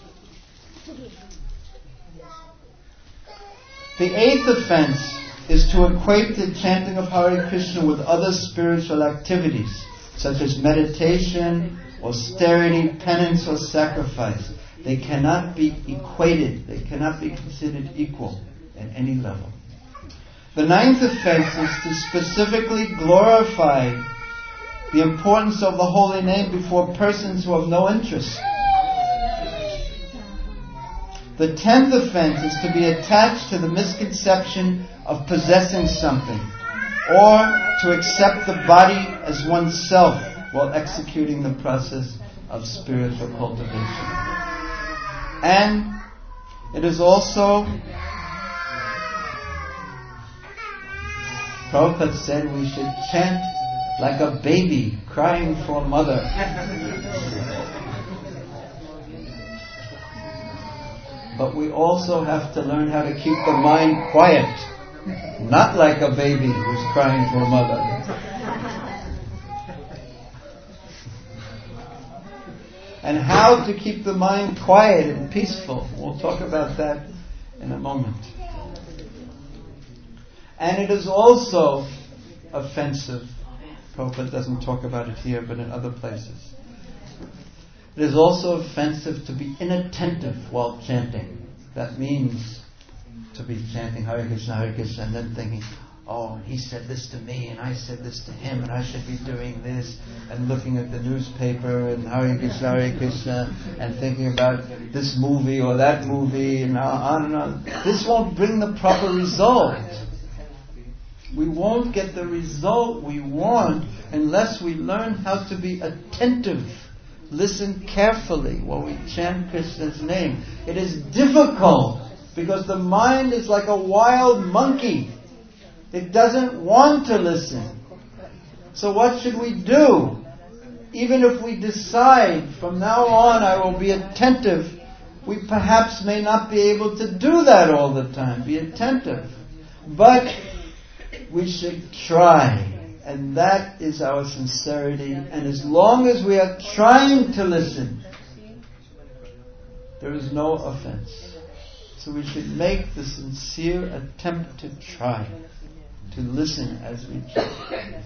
The 8th offense is to equate the chanting of Hare Krishna with other spiritual activities, such as meditation, austerity, penance, or sacrifice. They cannot be equated. They cannot be considered equal at any level. The 9th offense is to specifically glorify the importance of the holy name before persons who have no interest. The 10th offense is to be attached to the misconception of possessing something, or to accept the body as oneself while executing the process of spiritual cultivation. And it is also, Prabhupada said, we should chant like a baby crying for a mother. But we also have to learn how to keep the mind quiet, not like a baby who's crying for a mother. And how to keep the mind quiet and peaceful. We'll talk about that in a moment. And it is also offensive. Prabhupada doesn't talk about it here, but in other places. It is also offensive to be inattentive while chanting. That means to be chanting Hare Krishna, and then thinking, oh, he said this to me, and I said this to him, and I should be doing this, and looking at the newspaper, and Hare Krishna, and thinking about this movie or that movie, and on and on. This won't bring the proper result. We won't get the result we want unless we learn how to be attentive. Listen carefully while we chant Krishna's name. It is difficult because the mind is like a wild monkey. It doesn't want to listen. So what should we do? Even if we decide from now on I will be attentive, we perhaps may not be able to do that all the time, be attentive. But we should try. And that is our sincerity. And as long as we are trying to listen, there is no offense. So we should make the sincere attempt to try, to listen as we chant.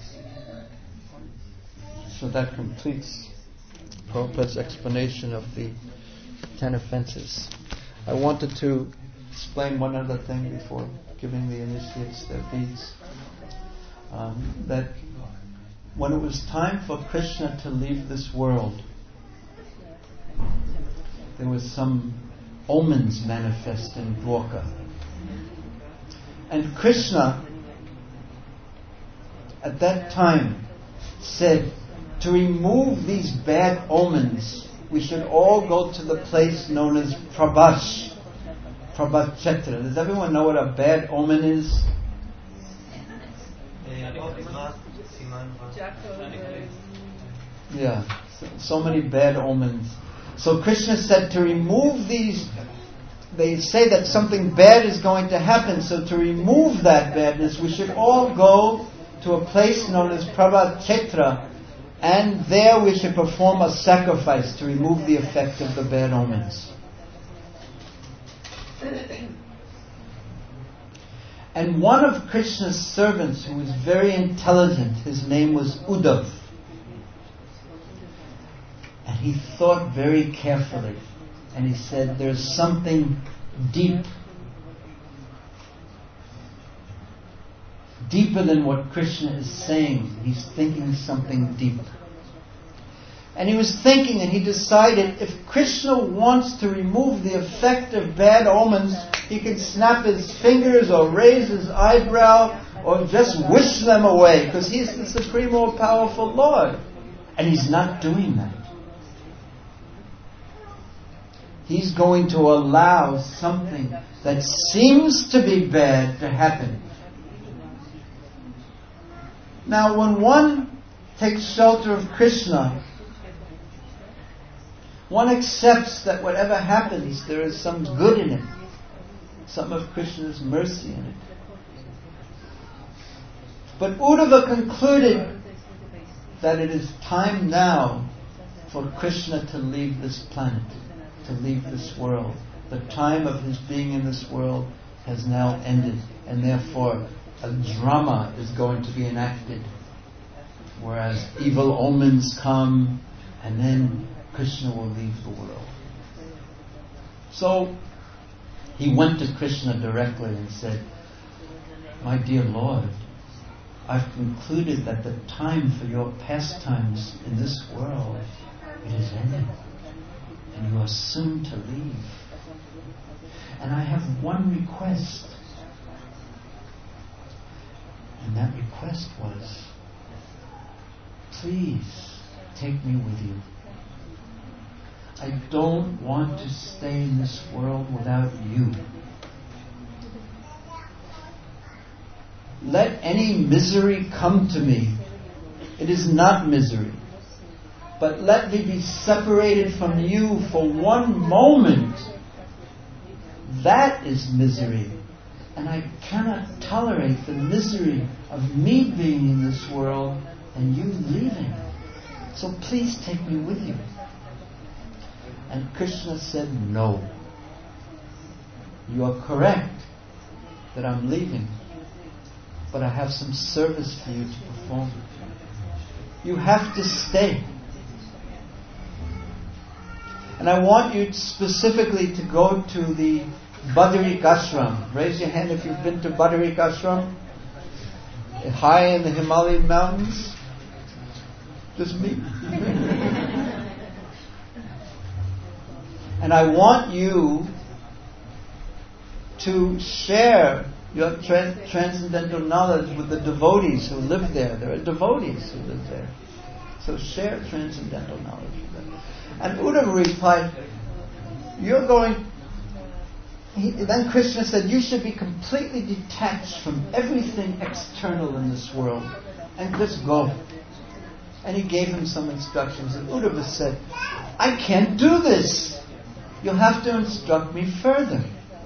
So that completes Prabhupada's explanation of the 10 offenses. I wanted to explain one other thing before giving the initiates their beads. That when it was time for Krishna to leave this world, there was some omens manifest in Dwarka. And Krishna, at that time, said, to remove these bad omens, we should all go to the place known as Prabhachetra. Does everyone know what a bad omen is? Yeah, so many bad omens. So Krishna said to remove these, they say that something bad is going to happen, so to remove that badness, we should all go to a place known as Prabhachetra, and there we should perform a sacrifice to remove the effect of the bad omens. And one of Krishna's servants, who was very intelligent, his name was Uddhav. And he thought very carefully. And he said, there's something deeper than what Krishna is saying. He's thinking something deep. And he was thinking, and he decided, if Krishna wants to remove the effect of bad omens, he can snap his fingers or raise his eyebrow or just wish them away, because he's the supreme all powerful Lord. And he's not doing that. He's going to allow something that seems to be bad to happen. Now, when one takes shelter of Krishna, one accepts that whatever happens, there is some good in it, some of Krishna's mercy in it. But Uddhava concluded that it is time now for Krishna to leave this planet, to leave this world. The time of his being in this world has now ended, and therefore a drama is going to be enacted, whereas evil omens come, and then Krishna will leave the world. So he went to Krishna directly and said, my dear Lord, I've concluded that the time for your pastimes in this world, it is ended, and you are soon to leave. And I have one request. And that request was, please take me with you. I don't want to stay in this world without you. Let any misery come to me. It is not misery. But let me be separated from you for one moment. That is misery. And I cannot tolerate the misery of me being in this world and you leaving. So please take me with you. And Krishna said, no. You are correct that I'm leaving, but I have some service for you to perform. You have to stay. And I want you specifically to go to the Badarik Ashram. Raise your hand if you've been to Badarik Ashram. High in the Himalayan mountains. Just me. And I want you to share your transcendental knowledge with the devotees who live there. There are devotees who live there. So share transcendental knowledge with them. And Uddhava replied, then Krishna said, you should be completely detached from everything external in this world and just go. And he gave him some instructions. And Uddhava said, I can't do this. You'll have to instruct me further.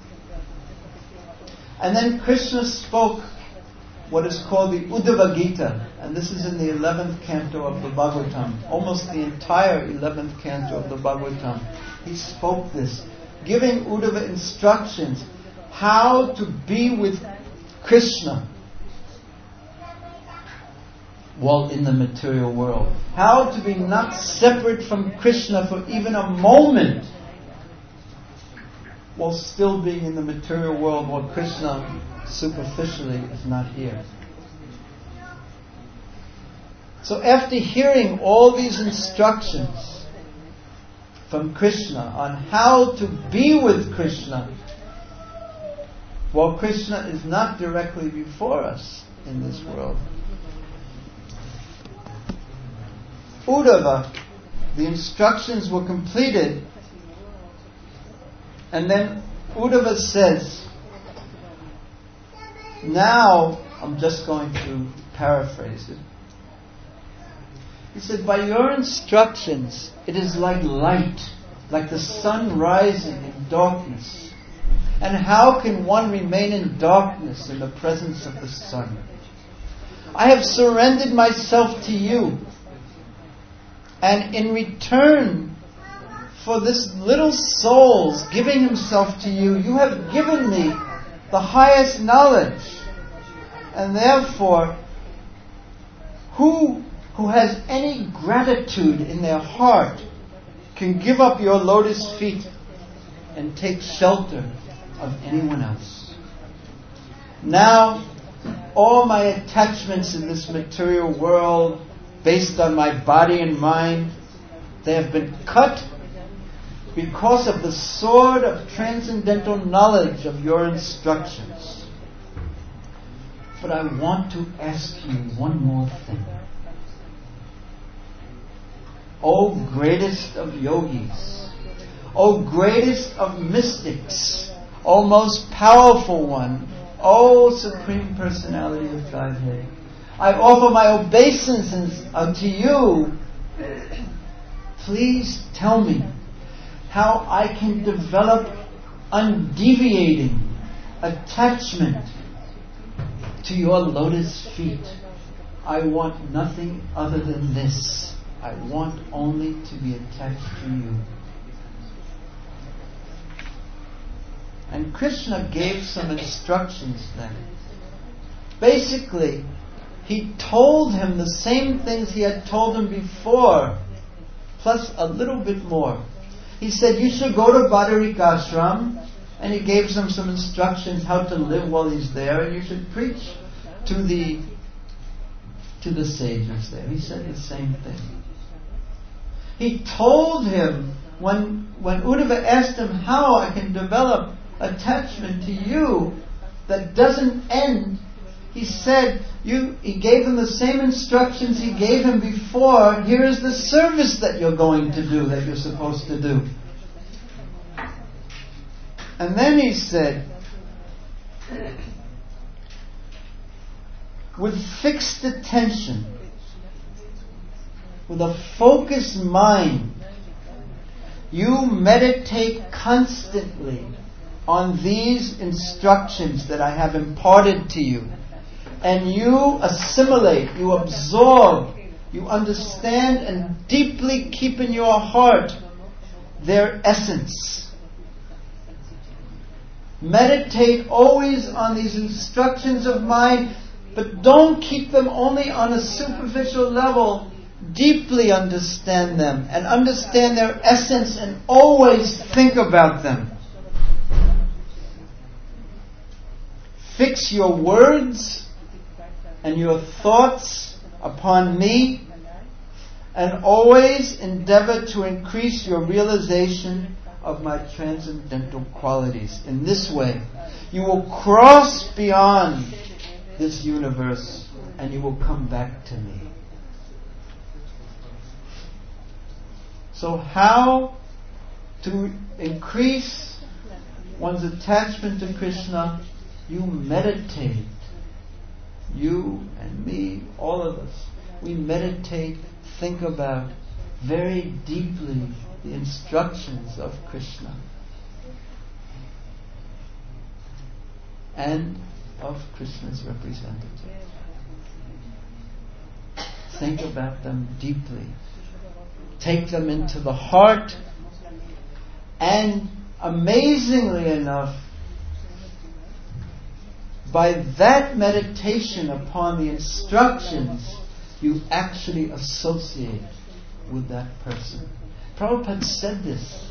And then Krishna spoke what is called the Uddhava Gita. And this is in the 11th canto of the Bhagavatam. Almost the entire 11th canto of the Bhagavatam. He spoke this, giving Uddhava instructions how to be with Krishna while in the material world. How to be not separate from Krishna for even a moment while still being in the material world, while Krishna superficially is not here. So after hearing all these instructions from Krishna on how to be with Krishna, while Krishna is not directly before us in this world, Uddhava, the instructions were completed, and then Uddhava says, now, I'm just going to paraphrase it. He said, by your instructions, it is like light, like the sun rising in darkness. And how can one remain in darkness in the presence of the sun? I have surrendered myself to you. And in return for this little soul's giving himself to you. You have given me the highest knowledge. And therefore, who has any gratitude in their heart can give up your lotus feet and take shelter of anyone else. Now, all my attachments in this material world, based on my body and mind, they have been cut because of the sword of transcendental knowledge of your instructions. But I want to ask you one more thing. O greatest of yogis, O greatest of mystics, O most powerful one, O Supreme Personality of Godhead, I offer my obeisances unto you. Please tell me how I can develop undeviating attachment to your lotus feet. I want nothing other than this. I want only to be attached to you. And Krishna gave some instructions then. Basically, he told him the same things he had told him before, plus a little bit more. He said, you should go to Badarikashram, and he gave him some instructions how to live while he's there, and you should preach to the sages there. He said the same thing. He told him, when Uddhava asked him how I can develop attachment to you that doesn't end, he said, he gave him the same instructions he gave him before. Here is the service that you're going to do, that you're supposed to do. And then he said, with fixed attention, with a focused mind, you meditate constantly on these instructions that I have imparted to you. And you assimilate, you absorb, you understand and deeply keep in your heart their essence. Meditate always on these instructions of mine, but don't keep them only on a superficial level. Deeply understand them and understand their essence and always think about them. Fix your words and your thoughts upon me, and always endeavor to increase your realization of my transcendental qualities. In this way, you will cross beyond this universe and you will come back to me. So how to increase one's attachment to Krishna? You meditate. You and me, all of us, we meditate, think about very deeply the instructions of Krishna and of Krishna's representative. Think about them deeply. Take them into the heart, and amazingly enough, by that meditation upon the instructions, you actually associate with that person. Prabhupada said this.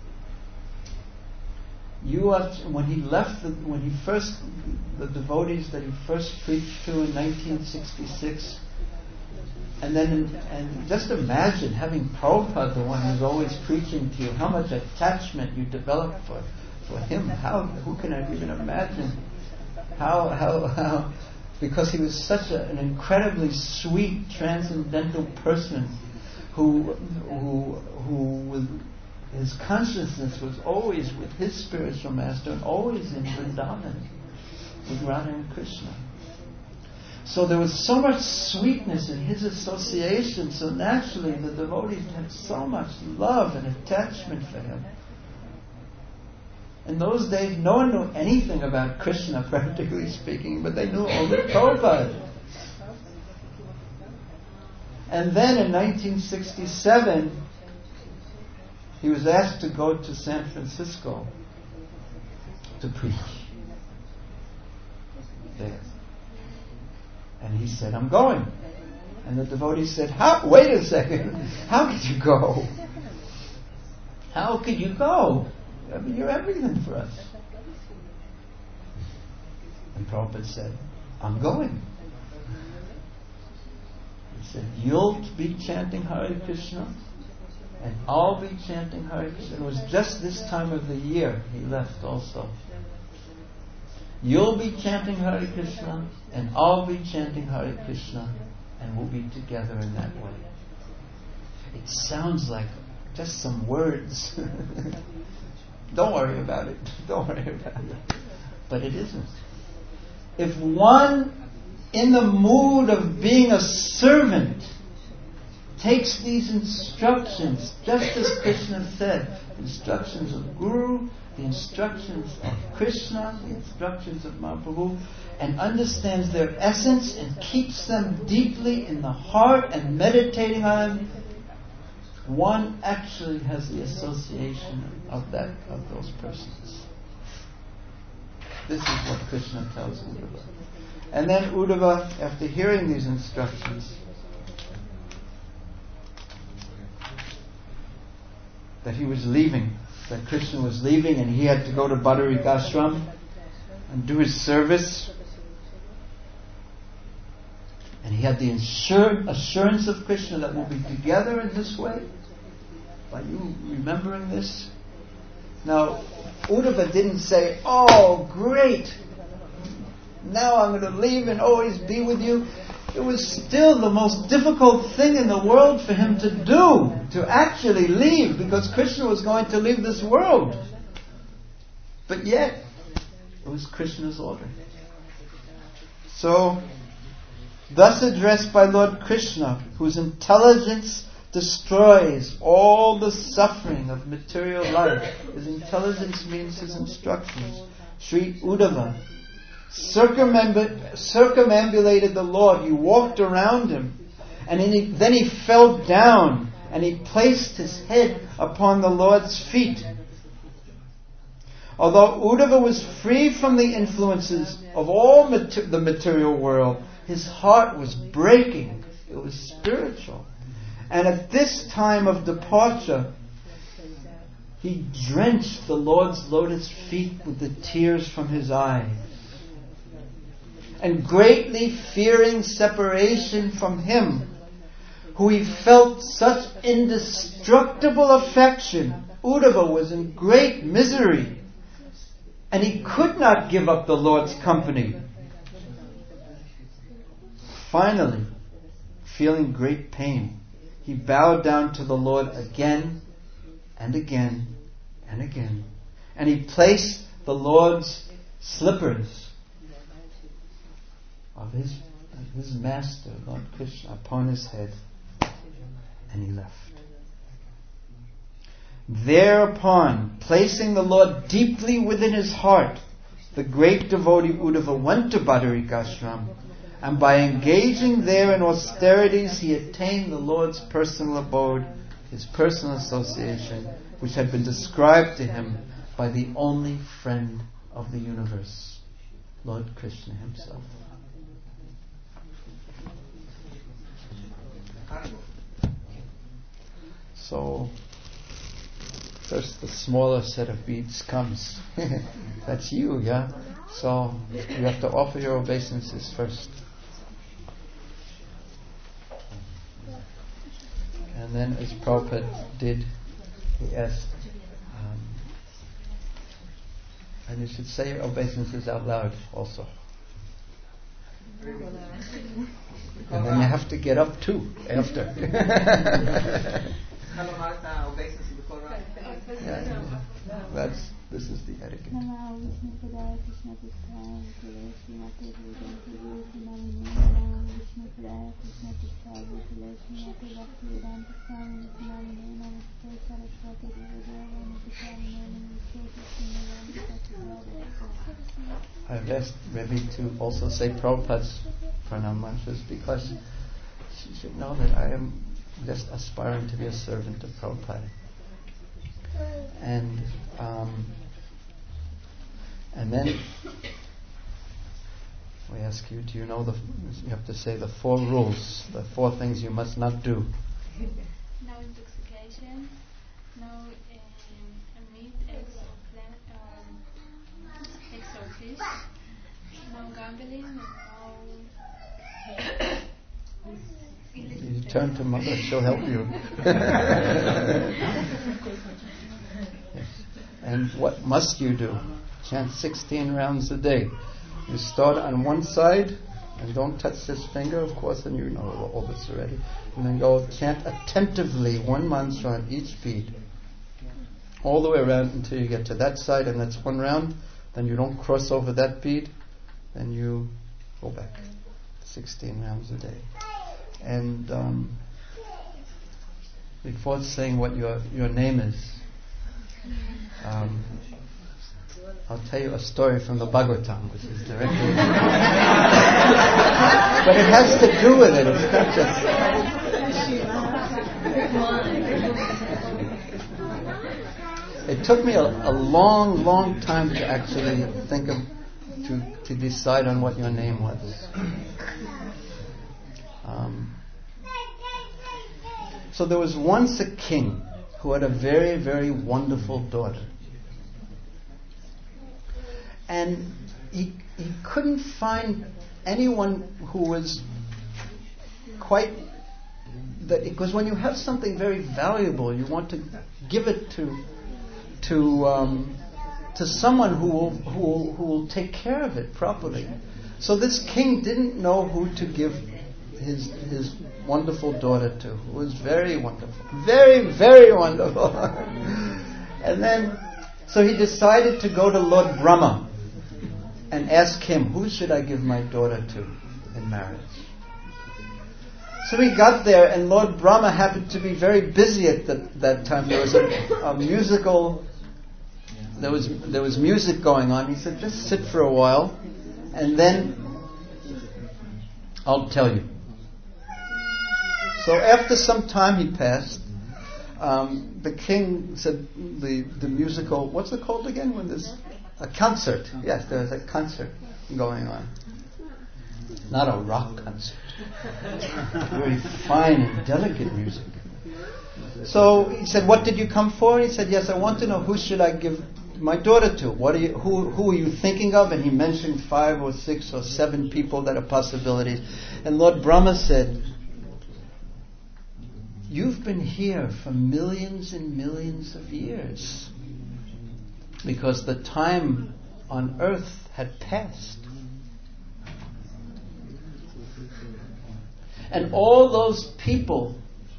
When he left, the devotees that he first preached to in 1966, and just imagine having Prabhupada, the one who's always preaching to you, how much attachment you develop for him. Who can I even imagine? How because he was such an incredibly sweet, transcendental person who with his consciousness was always with his spiritual master and always in Vrindavan with Radha and Krishna. So there was so much sweetness in his association, so naturally the devotees had so much love and attachment for him. In those days, no one knew anything about Krishna, practically speaking, but they knew only Prabhupada. And then in 1967, he was asked to go to San Francisco to preach there. And he said, I'm going. And the devotee said, wait a second, how could you go? How could you go? I mean, you're everything for us. And Prabhupada said, I'm going. He said, you'll be chanting Hare Krishna, and I'll be chanting Hare Krishna. It was just this time of the year he left also. You'll be chanting Hare Krishna, and I'll be chanting Hare Krishna, and we'll be together in that way. It sounds like just some words. Don't worry about it. Don't worry about it. But it isn't. If one in the mood of being a servant takes these instructions, just as Krishna said, instructions of Guru, the instructions of Krishna, the instructions of Mahaprabhu, and understands their essence and keeps them deeply in the heart and meditating on them, one actually has the association of those persons. This is what Krishna tells Uddhava. And then Uddhava, after hearing these instructions, that he was leaving, that Krishna was leaving, and he had to go to Badarik Ashram and do his service. And he had the assurance of Krishna that we'll be together in this way. By you remembering this? Now, Uddhava didn't say, oh, great, now I'm going to leave and always be with you. It was still the most difficult thing in the world for him to do, to actually leave, because Krishna was going to leave this world. But yet, it was Krishna's order. So, thus addressed by Lord Krishna, whose intelligence destroys all the suffering of material life. His intelligence means his instructions. Sri Uddhava circumambulated the Lord. He walked around him, and then he fell down and he placed his head upon the Lord's feet. Although Uddhava was free from the influences of all the material world, his heart was breaking. It was spiritual. And at this time of departure, he drenched the Lord's lotus feet with the tears from his eyes. And greatly fearing separation from him, who he felt such indestructible affection, Uddhava was in great misery, and he could not give up the Lord's company. Finally, feeling great pain, he bowed down to the Lord again and again and again. And he placed the Lord's slippers of his master, Lord Krishna, upon his head. And he left. Thereupon, placing the Lord deeply within his heart, the great devotee Uddhava went to Badarik Ashram, and by engaging there in austerities, he attained the Lord's personal abode, his personal association, which had been described to him by the only friend of the universe, Lord Krishna himself. So, first the smaller set of beads comes. That's you, yeah? So, you have to offer your obeisances first. And then, as Prabhupada did, he asked, and you should say your obeisances out loud also. And then you have to get up too after. This is the etiquette. I've asked Rebbe to also say Prabhupada's pranam mantras because she should know that I am just aspiring to be a servant of Prabhupada. And then we ask you, do you know you have to say the 4 rules, the 4 things you must not do. No intoxication, no meat, eggs or fish, no gambling, and no... You turn to Mother, she'll help you. Yes. And what must you do? Chant 16 rounds a day. You start on one side, and don't touch this finger, of course, and you know all this already. And then go chant attentively 1 mantra on each bead, all the way around until you get to that side, and that's 1 round. Then you don't cross over that bead, then you go back. 16 rounds a day. And before saying what your name is, I'll tell you a story from the Bhagavatam, which is directly... but it has to do with it. It's not just... It took me a long, long time to actually think of, to decide on what your name was. So there was once a king who had a very, very wonderful daughter. And he couldn't find anyone who was quite... Because when you have something very valuable, you want to give it to someone who will take care of it properly. So this king didn't know who to give his wonderful daughter to, who was very wonderful, very, very wonderful. And then, so he decided to go to Lord Brahma and ask him, who should I give my daughter to in marriage? So he got there, and Lord Brahma happened to be very busy at that time. There was a musical. There was music going on. He said, just sit for a while, and then I'll tell you. So after some time he passed, the king said, the musical, what's it called again? When there's a concert. Yes, there was a concert going on. Not a rock concert. Very fine and delicate music. So he said, what did you come for? He said, yes, I want to know who should I give my daughter to. Who are you thinking of? And he mentioned 5 or 6 or 7 people that are possibilities. And Lord Brahma said, you've been here for millions and millions of years, because the time on earth had passed. And all those people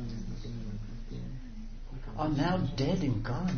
are now dead and gone.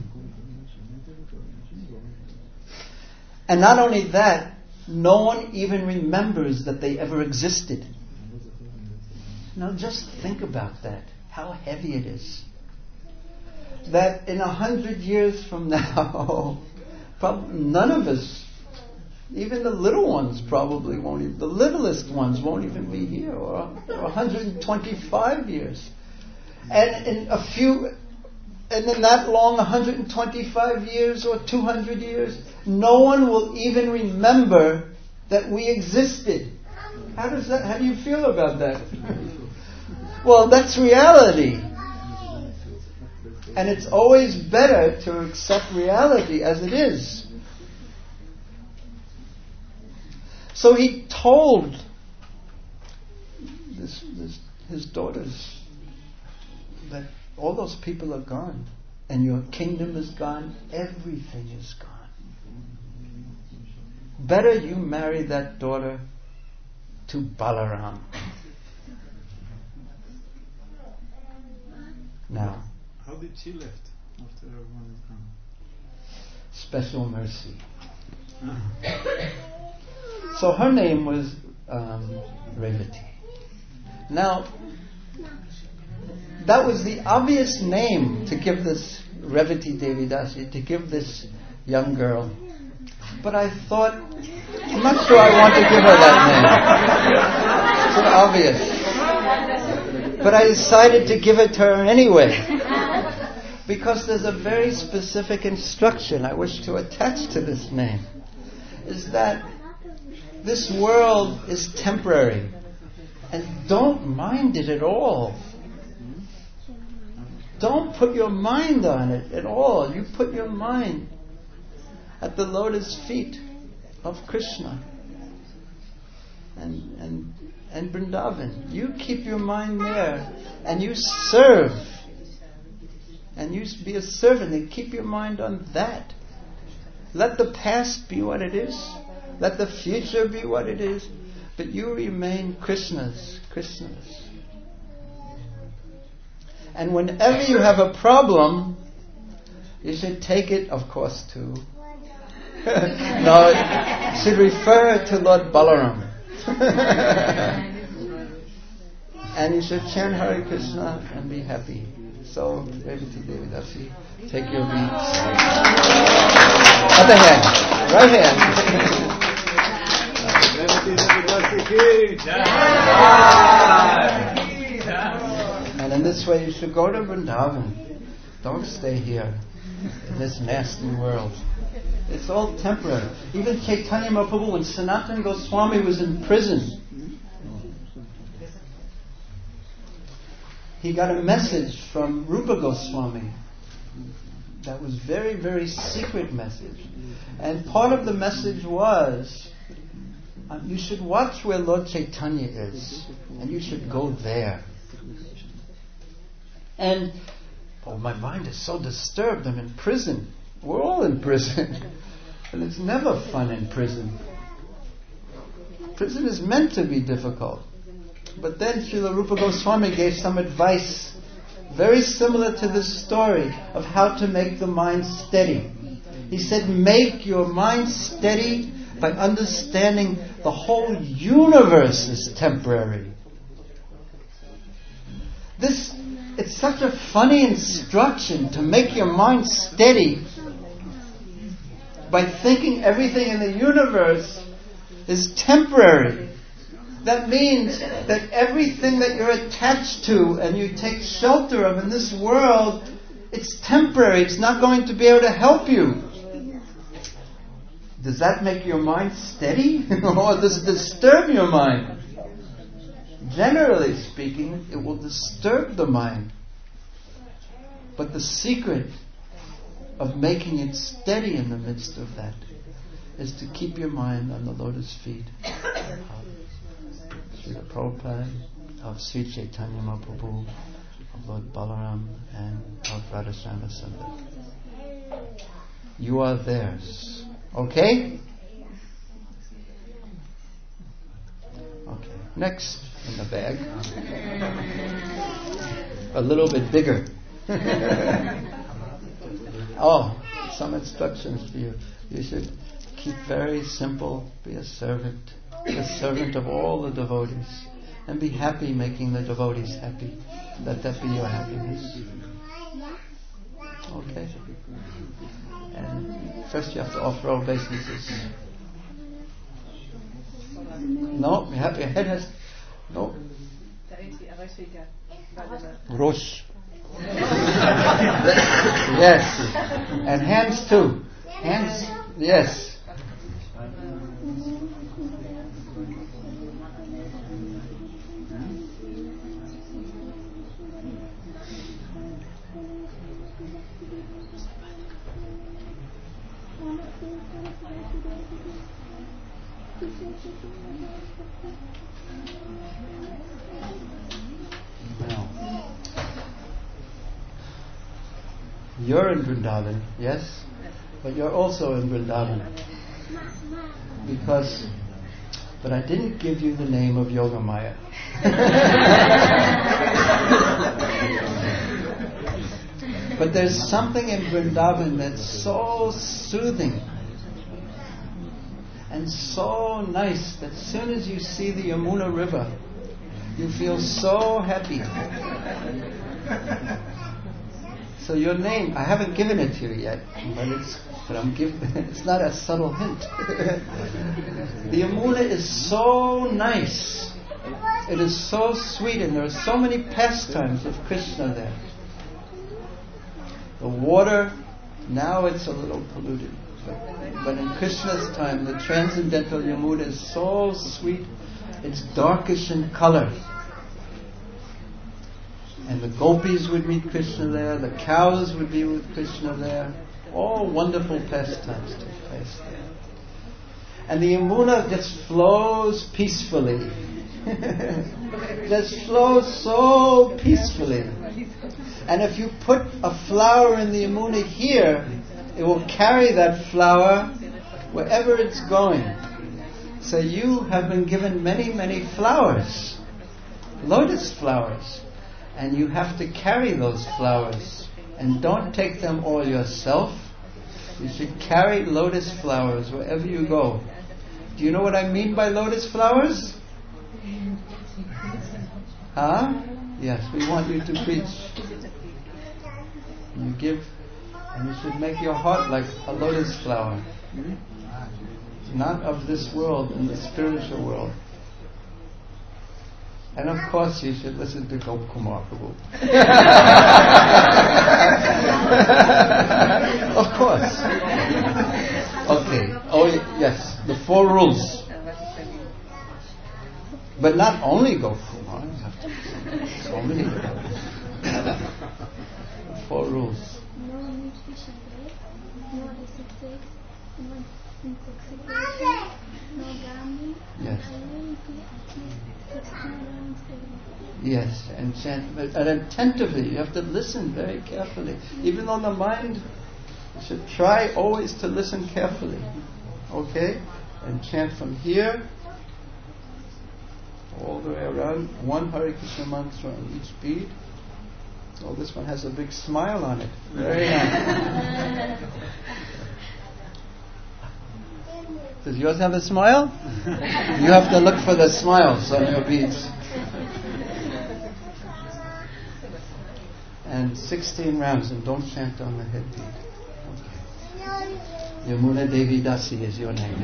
And not only that, no one even remembers that they ever existed. Now just think about that, how heavy it is. That in 100 years from now, none of us, even the little ones probably won't even, the littlest ones won't even be here, or 125 years. And in that long 125 years or 200 years, no one will even remember that we existed. How do you feel about that? Well, that's reality. And it's always better to accept reality as it is. So he told his daughters that all those people are gone, and your kingdom is gone, everything is gone. Better you marry that daughter to Balaram. Now, how did she left after everyone is gone? Special mercy. So her name was Revati. Now, that was the obvious name to give this Revati Devidasi, to give this young girl. But I thought, I'm not sure I want to give her that name. It's so obvious. But I decided to give it to her anyway. Because there's a very specific instruction I wish to attach to this name, is that this world is temporary, and don't mind it at all. Don't put your mind on it at all. You put your mind at the lotus feet of Krishna and Vrindavan. You keep your mind there and you serve. And you be a servant and keep your mind on that. Let the past be what it is. Let the future be what it is. But you remain Krishna's. And whenever you have a problem, you should take it, of course, to... no, you should refer it to Lord Balaram. And you should chant Hare Krishna and be happy. So, Revati Devidasi, take your beats. Other hand, right hand. And in this way you should go to Vrindavan. Don't stay here in this nasty world. It's all temporary. Even Chaitanya Mahaprabhu, when Sanatana Goswami was in prison, he got a message from Rupa Goswami that was very, very secret message. And part of the message was, you should watch where Lord Chaitanya is, and you should go there. And, my mind is so disturbed, I'm in prison. We're all in prison. And it's never fun in prison. Prison is meant to be difficult. But then Srila Rupa Goswami gave some advice very similar to this story of how to make the mind steady. He said, make your mind steady by understanding the whole universe is temporary. It's such a funny instruction to make your mind steady by thinking everything in the universe is temporary. That means that everything that you're attached to and you take shelter of in this world, it's temporary. It's not going to be able to help you. Does that make your mind steady? Or does it disturb your mind? Generally speaking, it will disturb the mind. But the secret of making it steady in the midst of that is to keep your mind on the lotus feet Srila Prabhupada, of Sri Chaitanya Mahaprabhu, of Lord Balaram, and of Radha Sundar. You are theirs. Okay? Okay. Next in the bag. A little bit bigger. Some instructions for you. You should keep very simple, be a servant of all the devotees, and be happy making the devotees happy. Let that be your happiness. Okay? And first you have to offer obeisances. No, your head has... No. Rosh. Yes. And hands too. Hands, yes. Now, you're in Vrindavan, yes? But you're also in Vrindavan. But I didn't give you the name of Yogamaya. But there's something in Vrindavan that's so soothing and so nice that as soon as you see the Yamuna River, you feel so happy. So your name, I haven't given it to you yet, but I'm giving. It's not a subtle hint. The Yamuna is so nice. It is so sweet, and there are so many pastimes of Krishna there. The water, now it's a little polluted. But in Krishna's time, the transcendental Yamuna is so sweet, it's darkish in color. And the gopis would meet Krishna there, the cows would be with Krishna there. All wonderful pastimes take place there. And the Yamuna just flows peacefully. Just flows so peacefully. And if you put a flower in the Yamuna here, it will carry that flower wherever it's going. So you have been given many, many flowers, lotus flowers, and you have to carry those flowers. And don't take them all yourself. You should carry lotus flowers wherever you go. Do you know what I mean by lotus flowers? Huh? Yes, we want you to preach. You give, and you should make your heart like a lotus flower. Not of this world, in the spiritual world. And of course you should listen to Gop Kumar Prabhu. Of course. Okay. Oh yes, the 4 rules. But not only Gop Kumar, you have to so many rules. 4 rules. No nutrition break, no illicit sex, no intoxication, no gambling, Yes. and at least 16 rounds a day. Yes, and chant, and attentively. You have to listen very carefully. Even though the mind, you should try always to listen carefully. Okay? And chant from here all the way around. 1 Hare Krishna mantra on each bead. Oh, this one has a big smile on it. Very nice. Does yours have a smile? You have to look for the smiles on your beads. And 16 rounds, and don't chant on the head bead. Okay. Yamuna Devi Dasi is your name.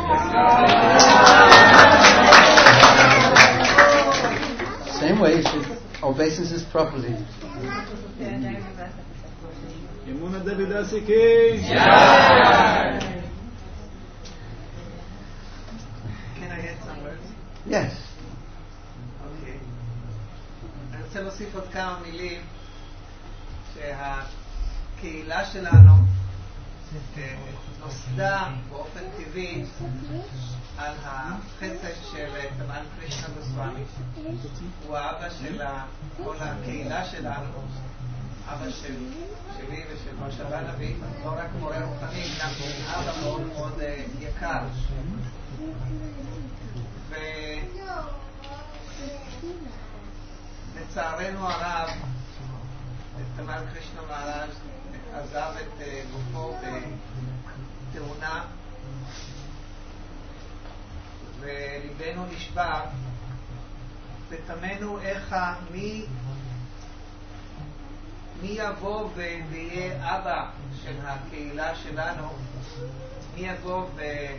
Same way, you should obeisances properly. Yamuna Devi Dasi ki. Can I add some words? Yes. אוקיי. אני רוצה להוסיף עוד כמה מילים שהקהילה שלנו נוסדה באופן טבעי על החסד של תמ"ל קרישנה גוסוואמי. הוא האבא של כל הקהילה שלנו, אבא שלי ושל משה בנביא, לא רק מורה רוחני, גם אבא מאוד מאוד יקר. ולצערנו הרב, תמ"ל קרישנה מהראז' עזב את גופו בתאונה, וליבנו נשבר, ותמנו איך מי יבוא ויהיה אבא של הקהילה שלנו, מי יבוא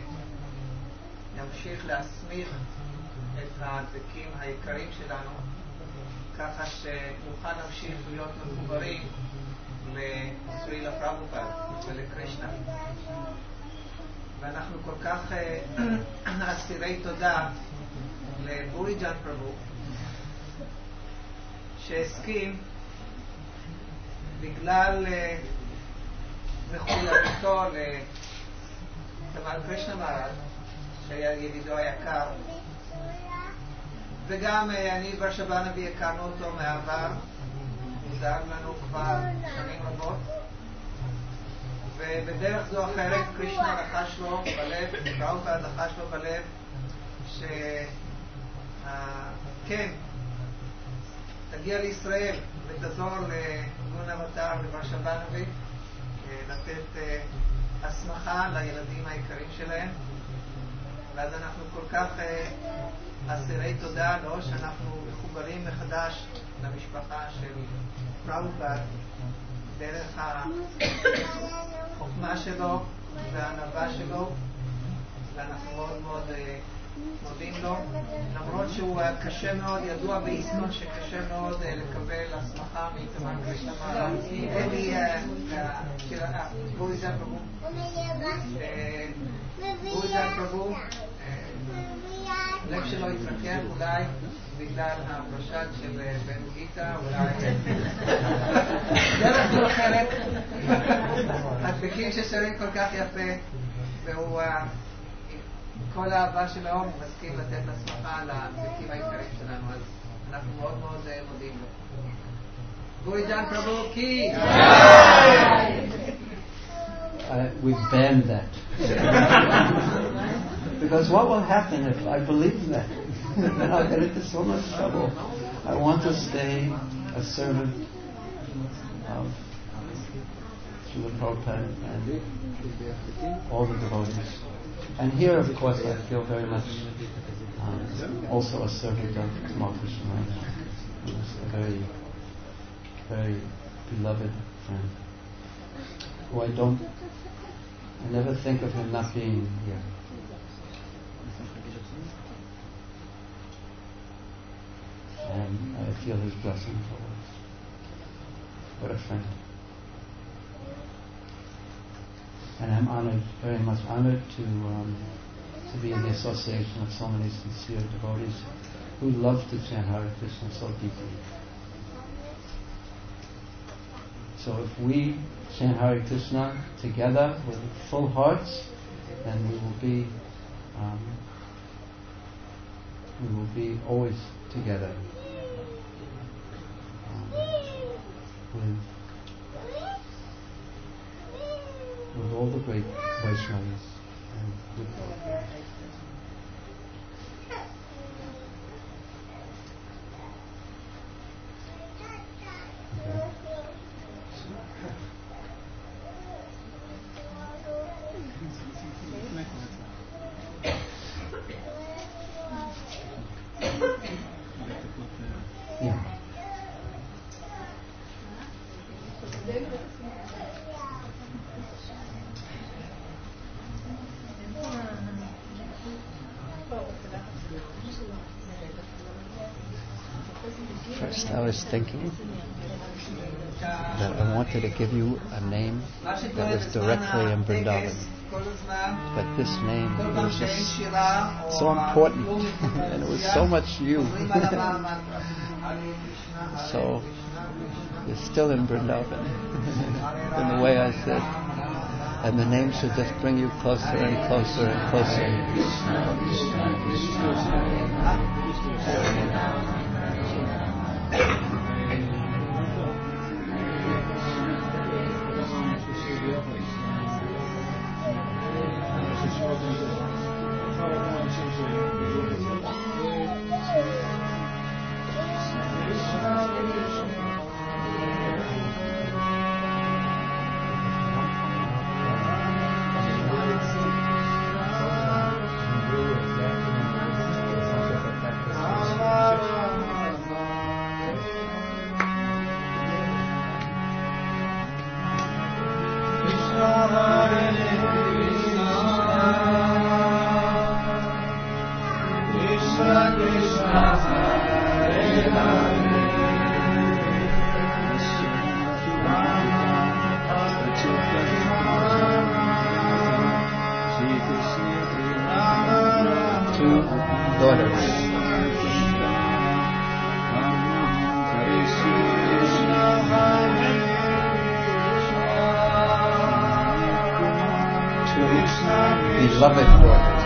וימשיך להסמיך את הדקים היקרים שלנו, ככה שנוכל להמשיך להיות מחוברים לסרילה פרבופד ולקרישנה. ואנחנו כל כך אסירי תודה לבורי ג'אן פרבו, שהסכים בגלל מחויבותו לתמ"ל קרישנה מהראז' שהיה ידידו היקר, וגם אני ושבנבי הכרנו אותו מהעבר, הוא דאג לנו כבר שנים רבות, ובדרך זו אחרת קרישנה לחש לו בלב, פרבופד לחש לו בלב, כן, תגיע לישראל ותעזור לגון אבטר וברשבנובי לתת הסמכה לילדים היקרים שלהם. ואז אנחנו כל כך אסירי תודה לו שאנחנו מחוברים מחדש למשפחה של פרבופד דרך החוכמה שלו והענווה שלו, ואנחנו מאוד מאוד מודים לו, למרות שהוא קשה מאוד, ידוע באיסטון שקשה מאוד לקבל הסמכה מאיתמר קרישנה מהר"ל. גוריזל פרבו, גוריזל פרבו, לב שלו התרחב אולי בגלל הפרשת של בן גיטה, אולי דרך לא אחרת. הדבקים ששרים כל כך יפה, והוא כל האהבה שלו הוא מסכים לתת הסמכה לדבקים העיקריים שלנו, אז אנחנו מאוד מאוד מודים לו. גוריזל פרבו כי we've banned that. Because what will happen if I believe that? Then I'll get into so much trouble. I want to stay a servant of Srila Prabhupada and all the devotees. And here, of course, I feel very much also a servant of Tamal Krishna Maharaj, who is a very, very beloved friend, who I never think of him not being here. And I feel his blessings always. What a friend. And I'm honored, very much honored to be in the association of so many sincere devotees who love to chant Hare Krishna so deeply. So if we chant Hare Krishna together with full hearts, then we will be always together with all the great Vaishnavas and with Prabhupada. First, I was thinking that I wanted to give you a name that was directly in Vrindavan. But this name was just so important, and it was so much you. So, it's still in Vrindavan, in the way I said. And the name should just bring you closer and closer and closer. Beloved daughters.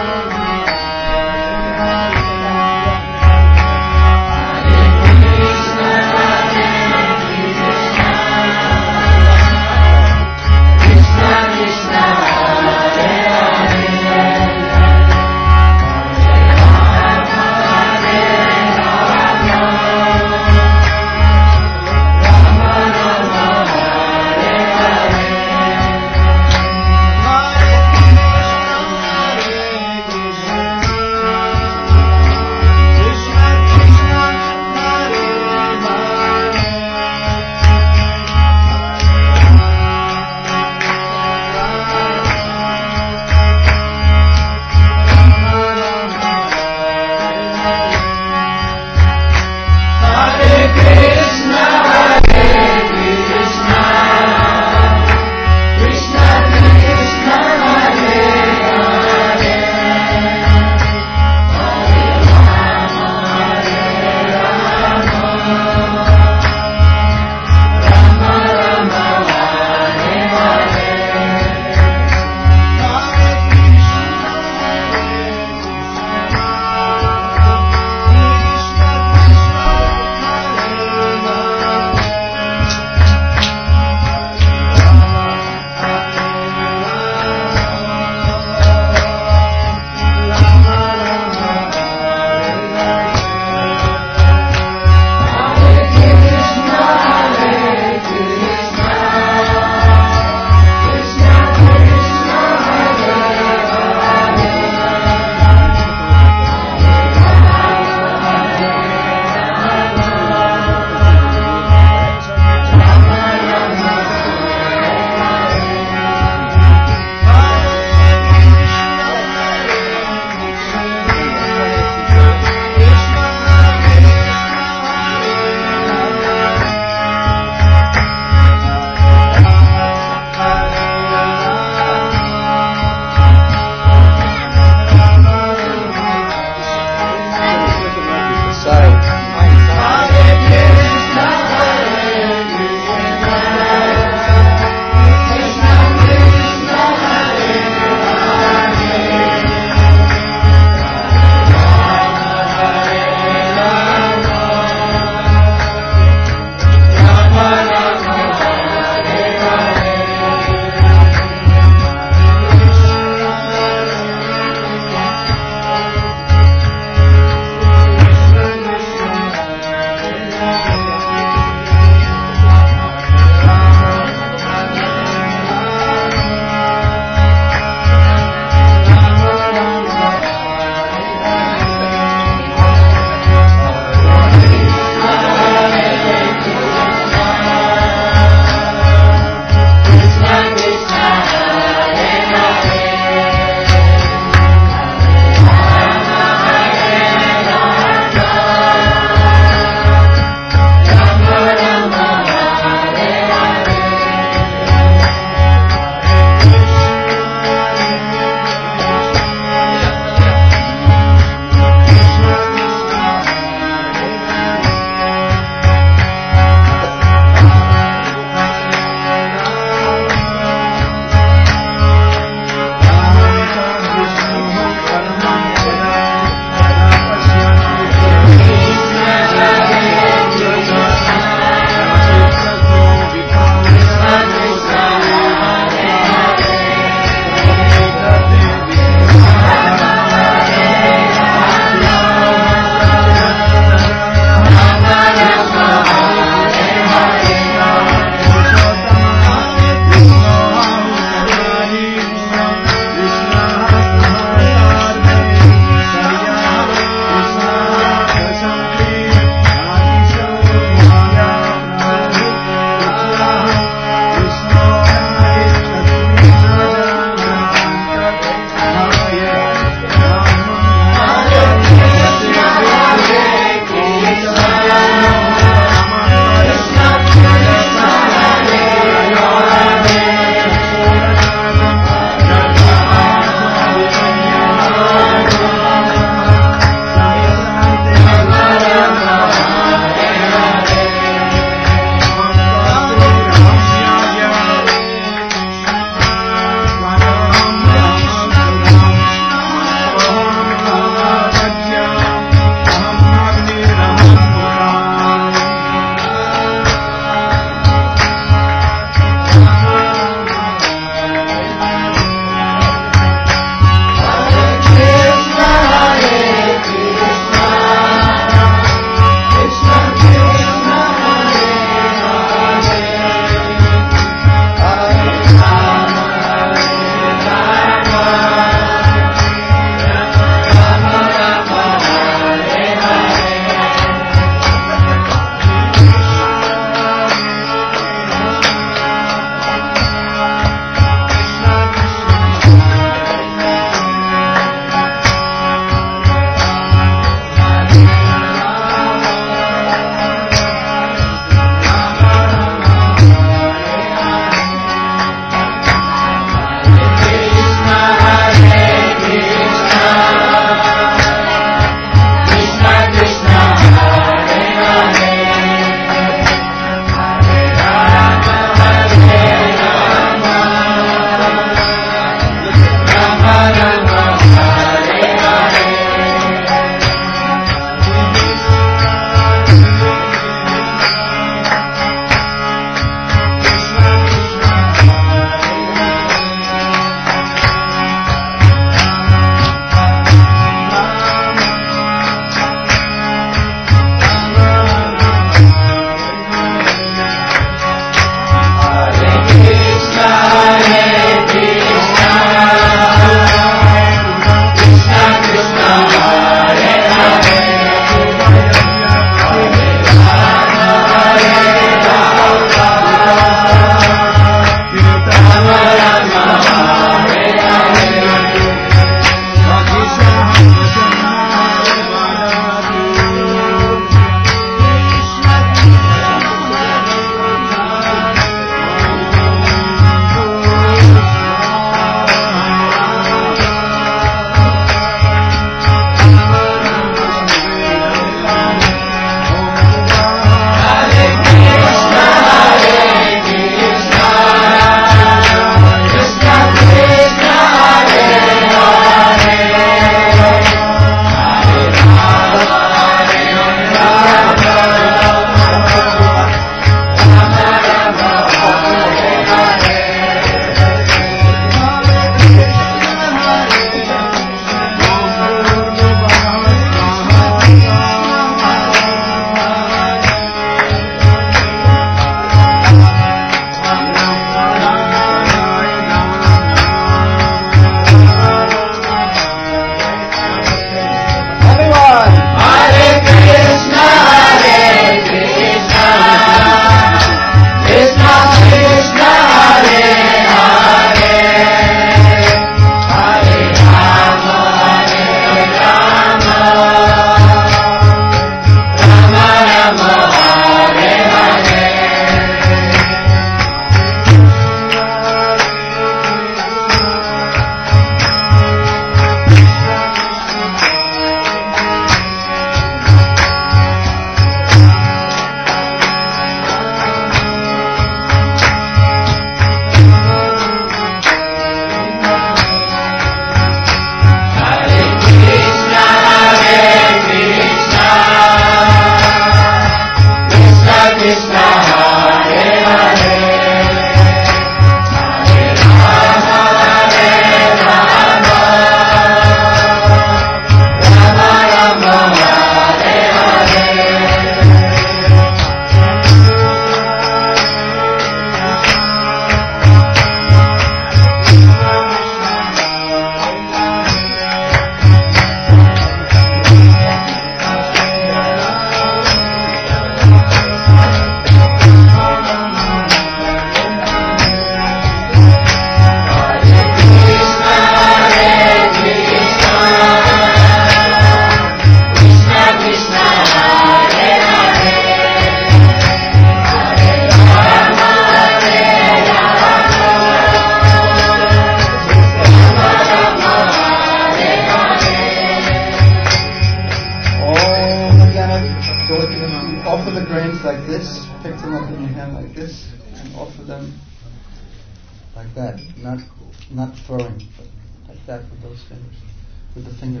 this and offer them like that, not throwing, but like that with those fingers, with the fingers.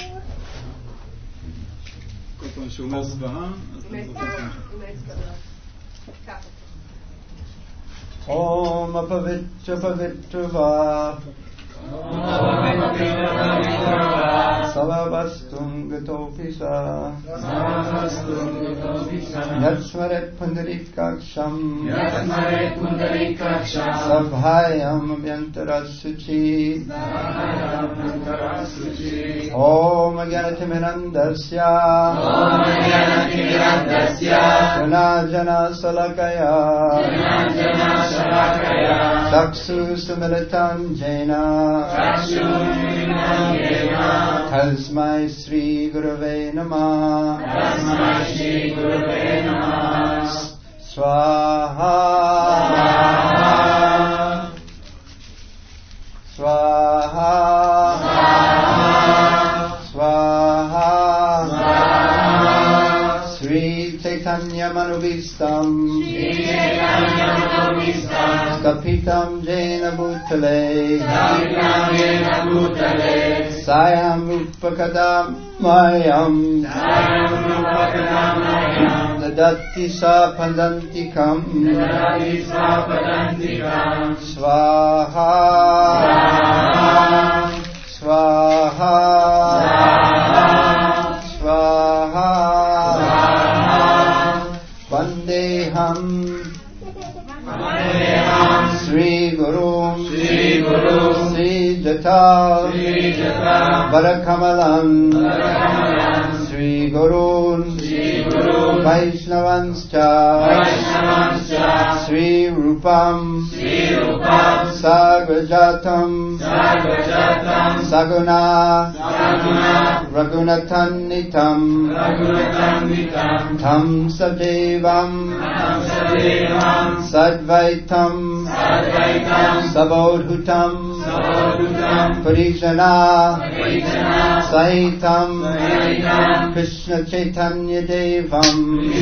כל פעם שהוא אומר זוועה, אז אתם זוכרים ככה. Om apavitra pavitra va Savavastum gatopisa Yatsmaret pundarikaksham Sabhayam abhyantarasuchi Om agyanatimirandasya Gunajana salakaya Chaksu sumilitam jena Tasmai Sri Gurave Namah Swaha Swaha Swaha Sri Chaitanya Manubhistam Kapitam Jena Bhutale Sayam Upakadam Mayam Dadati Sa Padantikam Swaha Swaha Swaha Vandeham Sri Guru Sri Jata Varakamalam Sri Guru Vaishnavanscha Sri Rupam Sagrajatam Saguna Raghunatanitam Tam Sadevam Sadvaitam Sabodhutam Parijana Saitam Krishna Chaitanya Devam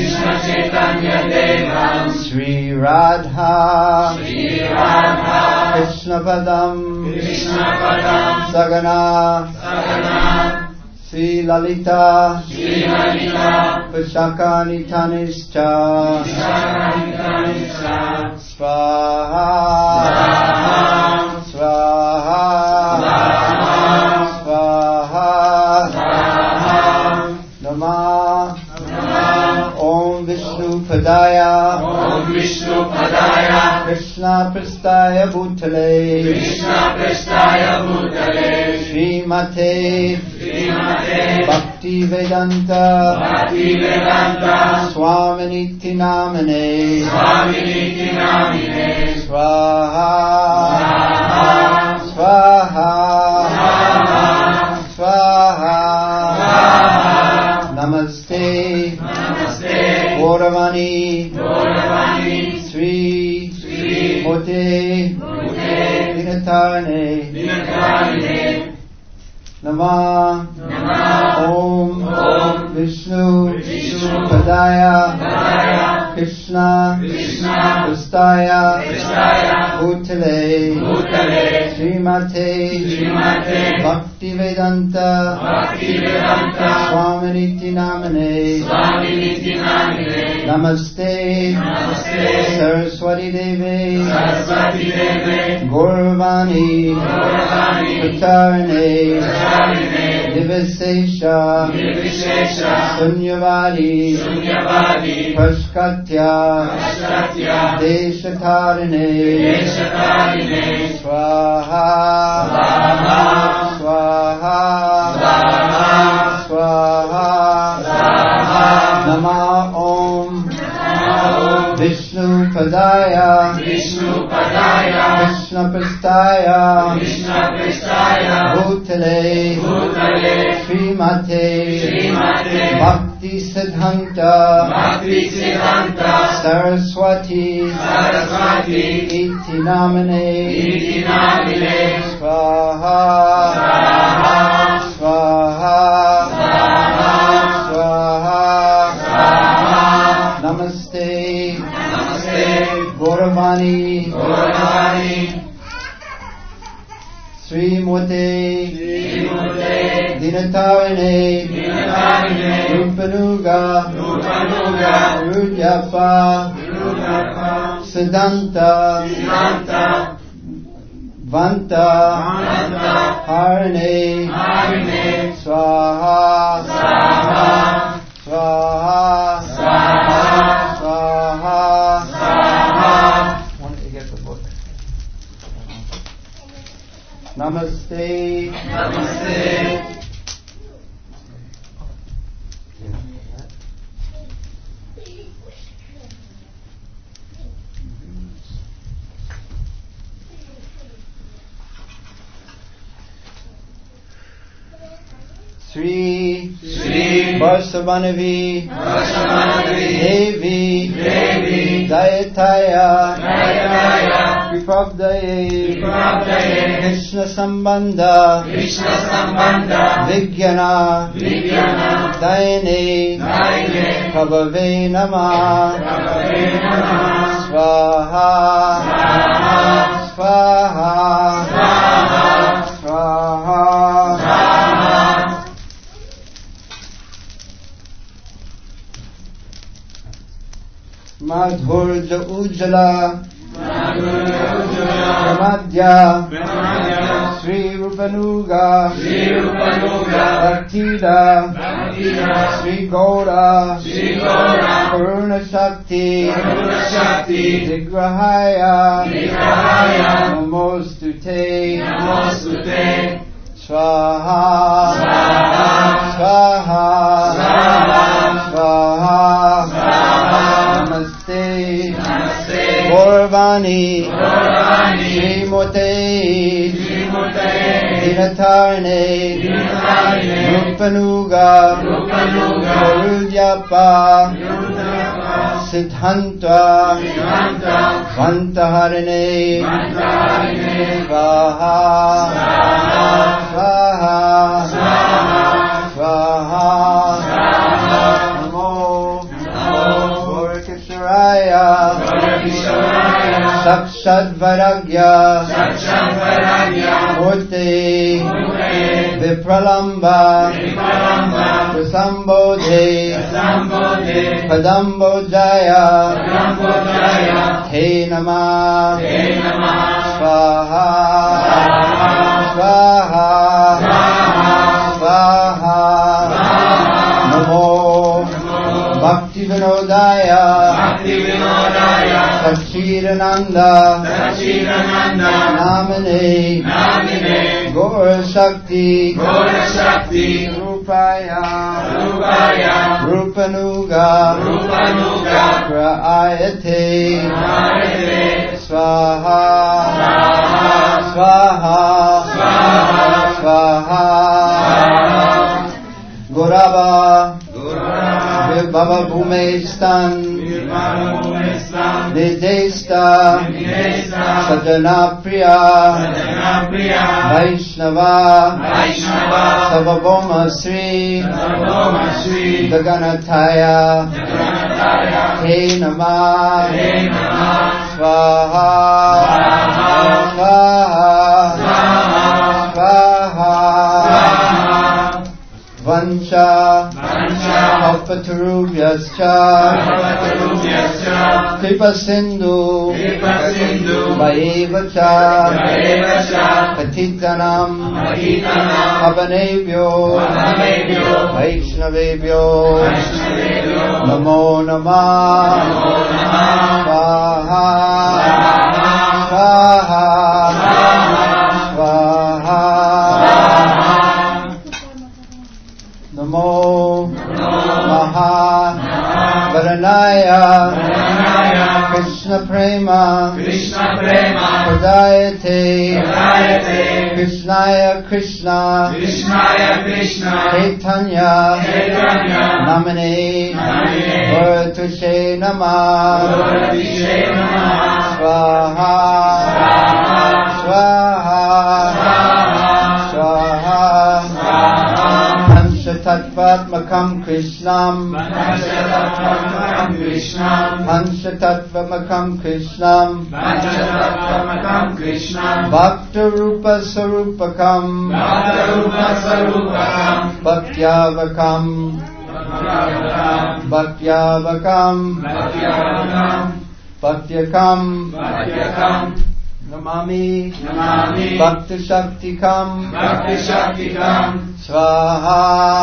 Sri Radha Krishna Padam Sagana Sri Lalita Vishakani Tanischa Swaha Swaha Swaha Namah Om Vishnu Padaya Krishna Prastaya Bhutale Srimate Bhakti Vedanta Swaminiti Namane Swaha Swaha Swaha Namaste Gauravani Sri Mote Dinatarne Namah Om Vishnu Padaya Krishna Prastaya Bhutale Srimate Bhakti Vedanta Swaminiti Namane Namaste Saraswati Deve Gauravani Pratarne Nivesesha Sunyavadi Prashkatya Deshatarine Swaha Swaha Swaha Namah Om Vishnu Padaya Krishna Prastaya Bhutale Srimate Bhakti Siddhanta Saraswati Iti Namane Swaha Swaha Swaha Namaste Gauravani, Gauravani, Srimute, Srimute, Dinatarine, Dinatarine, Rupanuga, Rupanuga, Rudhyapa, Rudhyapa, Siddhanta, Siddhanta, Vanta, Vanta, Harane, Harine, Swaha, Swaha, Swaha, Swaha, Swaha, Swaha. Why don't you get the book? Namaste. Namaste. Sri Sri Varsavanavi Varsavanavi Devi Devi Dayataya Dayataya Viprabdaye Viprabdaye Krishna Sambandha Krishna Sambandha Vigyana Vigyana Dayane Dayane Prabhave Namah Prabhave Namah Swaha Swaha Swaha Madhurja Ujjala Pramadya Sri Rupanuga Bhaktida Sri Gaura Purna Shakti Vigrahaya Namostute Swaha Swaha Swaha Namaste Gauravani Srimute Dinatarine Rupanuga Rudhyapa Siddhanta Vantaharine Swaha Swaha Swaha Namo Gaurkisharaya Sakshat Vairagya Murti Vipralamba Prasambodhe Padambojaya Te Namah Swaha Swaha Swaha Namo Bhakti Vinodaya Sachidananda Namane Gaura Shakti Rupaya Rupanuga Prayate Swaha Swaha Swaha Gaurava Vibhava Bhumestan Nidesta Sajana Priya Vaishnava Savabhoma Sri Gaganataya Te Namah Swaha Swaha Vancha Kalpatarubhyascha Kripa Sindhu Vaevacha Patitanam Pavanebhyo Vaishnavebhyo Namo Namah Swaha Swaha Swaha Namo Maha Varanaya Krishna Prema Pradayate Krishnaya Krishna Chaitanya Namane Vartushe Namah Swaha Swaha Swaha Tattvatmaka Panchatattvamakam Krishnam Panchatattvamakam Krishnam Bhakta Rupa Sarupakam Bhaktyakam Namami Bhakti Shaktikam Swaha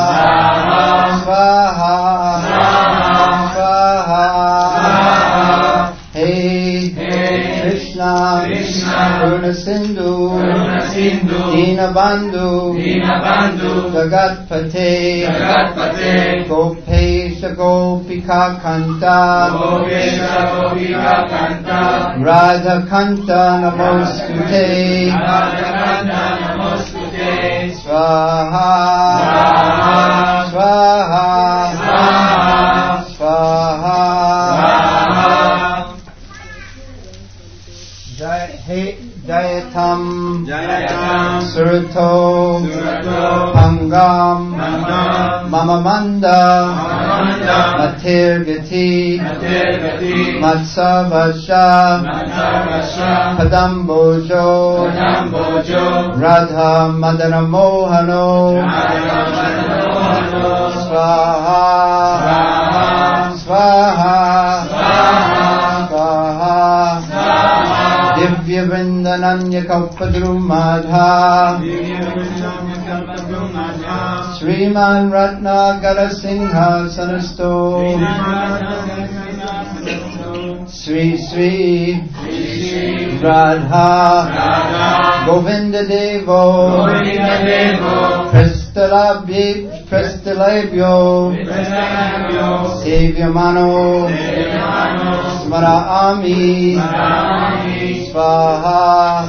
Hey Krishna Purna Sindhu Dinabandhu Jagatpate Gopesha Gopika Kanta Radha Kanta Namostute Swaha Jayatam Surato Pangam Mamamanda Matirgati Matsavasha Padambojo Radha Madana Mohano Swaha Divya Vrindananya Kalpadru Madha Sriman Ratna Gara Singha Sanasto Sri Sri Radha Govinda Devo Prestalabhyo Sevyamano Smara Ami Swaha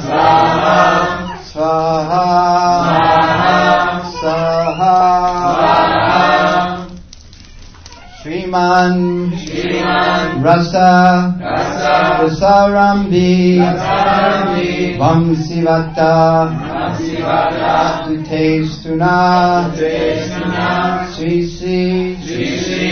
Shriman Rasarambi Vamsivata Tutestuna Sri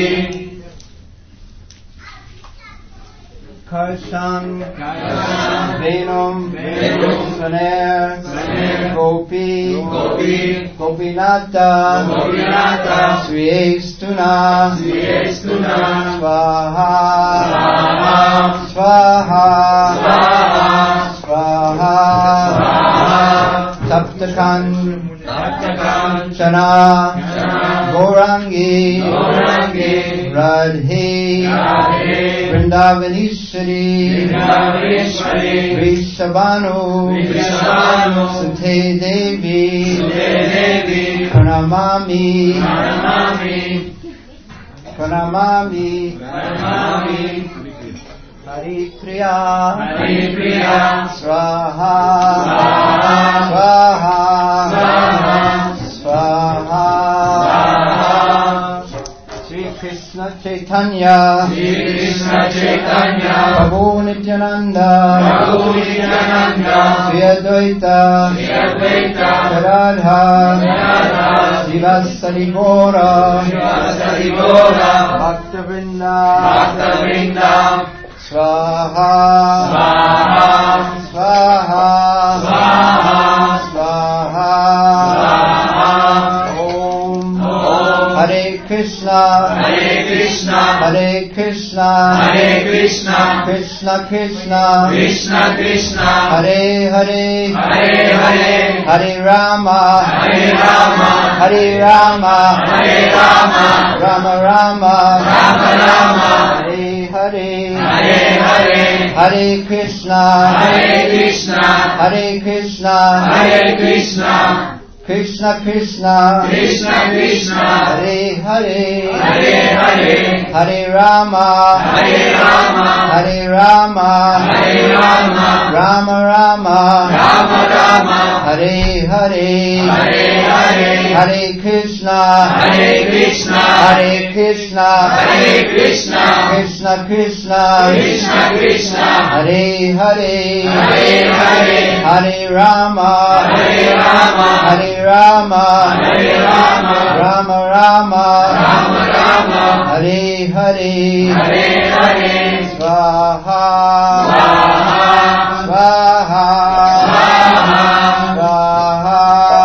Karshan Venum Saner Gopi Gopinata Sriestuna Swaha Saptakan Chana Gaurangi Radhe Vrindavaneshwari Vrishabhanu Sute Devi Pranamami Hari Priya Swaha Sri Krishna Chaitanya Prabhu Nityananda Sri Advaita Radha Srivasadi Gora Bhakta Vrinda Swaha Om Hare Krishna Hare Krishna Krishna Krishna Hare Hare Hare Rama Hare Rama Rama Rama Hare Hare Hare Krishna Hare Krishna Krishna Krishna Hare Hare Hare Rama Hare Rama Rama Rama Hare Hare Hare Krishna Hare Krishna Krishna Krishna Hare Hare Hare Rama Hare Rama, Rama Rama, Hare Hare, Swaha, Swaha, Swaha.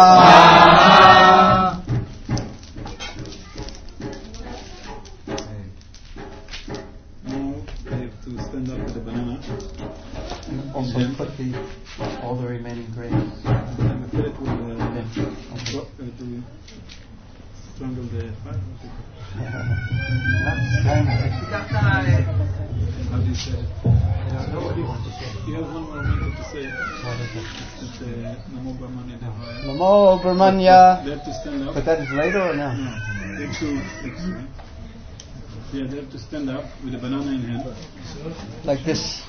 Now I have to stand up with the banana. And also put all the remaining grains. And fill it with to Okay. strangle the fire. Not strangle. How do you say it? I don't know what you want to say. You have one more minute to say it. What is it? It's Namo Brahmane Devaya. Namo Brahmanya. They have to stand up. But that is later or now? No. They have to, yeah, they have to stand up with a banana in hand. Like this.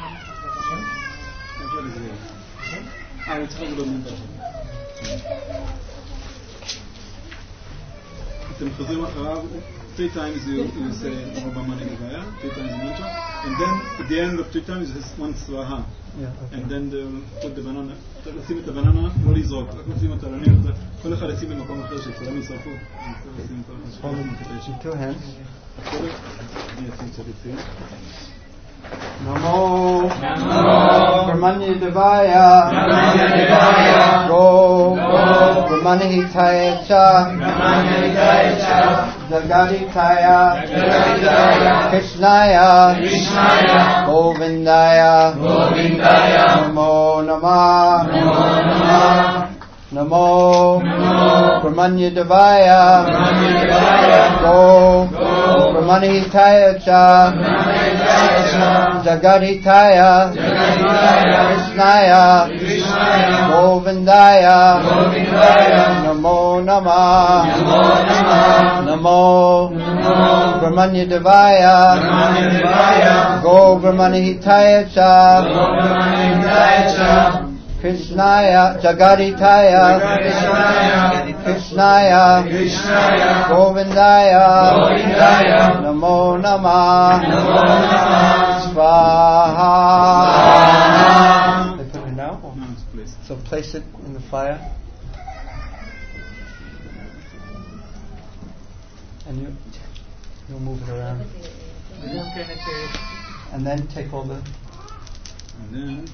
אתם חוזרים אחריו, 3 times you say Namo Brahmane Devaya, 3 times you mantra, and then at the end of 3 times you say one Swaha. Yeah, okay. And then they'll put the banana, צריך לשים את הבננה, לא לזרוק, רק לשים אותה, כל אחד לשים במקום אחר שכולם ישרפו. Two hands. אני אשים קצת יצאים. Namo Brahmane Devaya, Go Brahmane Hitaya Cha, Jagaditaya, Krishnaya, Govindaya, Namo Namah, Namo Brahmane Devaya, Go Brahmane Hitaya Cha, Jagaditaya, Krishnaya, Govindaya, Namo Namah, Namo Brahmane Devaya, Go Brahmane Hitaya Cha, Krishnaya, Jagaditaya, Krishnaya, Govindaya, Namo Namah, Swaha. They put it now? Now it's placed. So place it in the fire. And you'll move it around. And then take all the... And then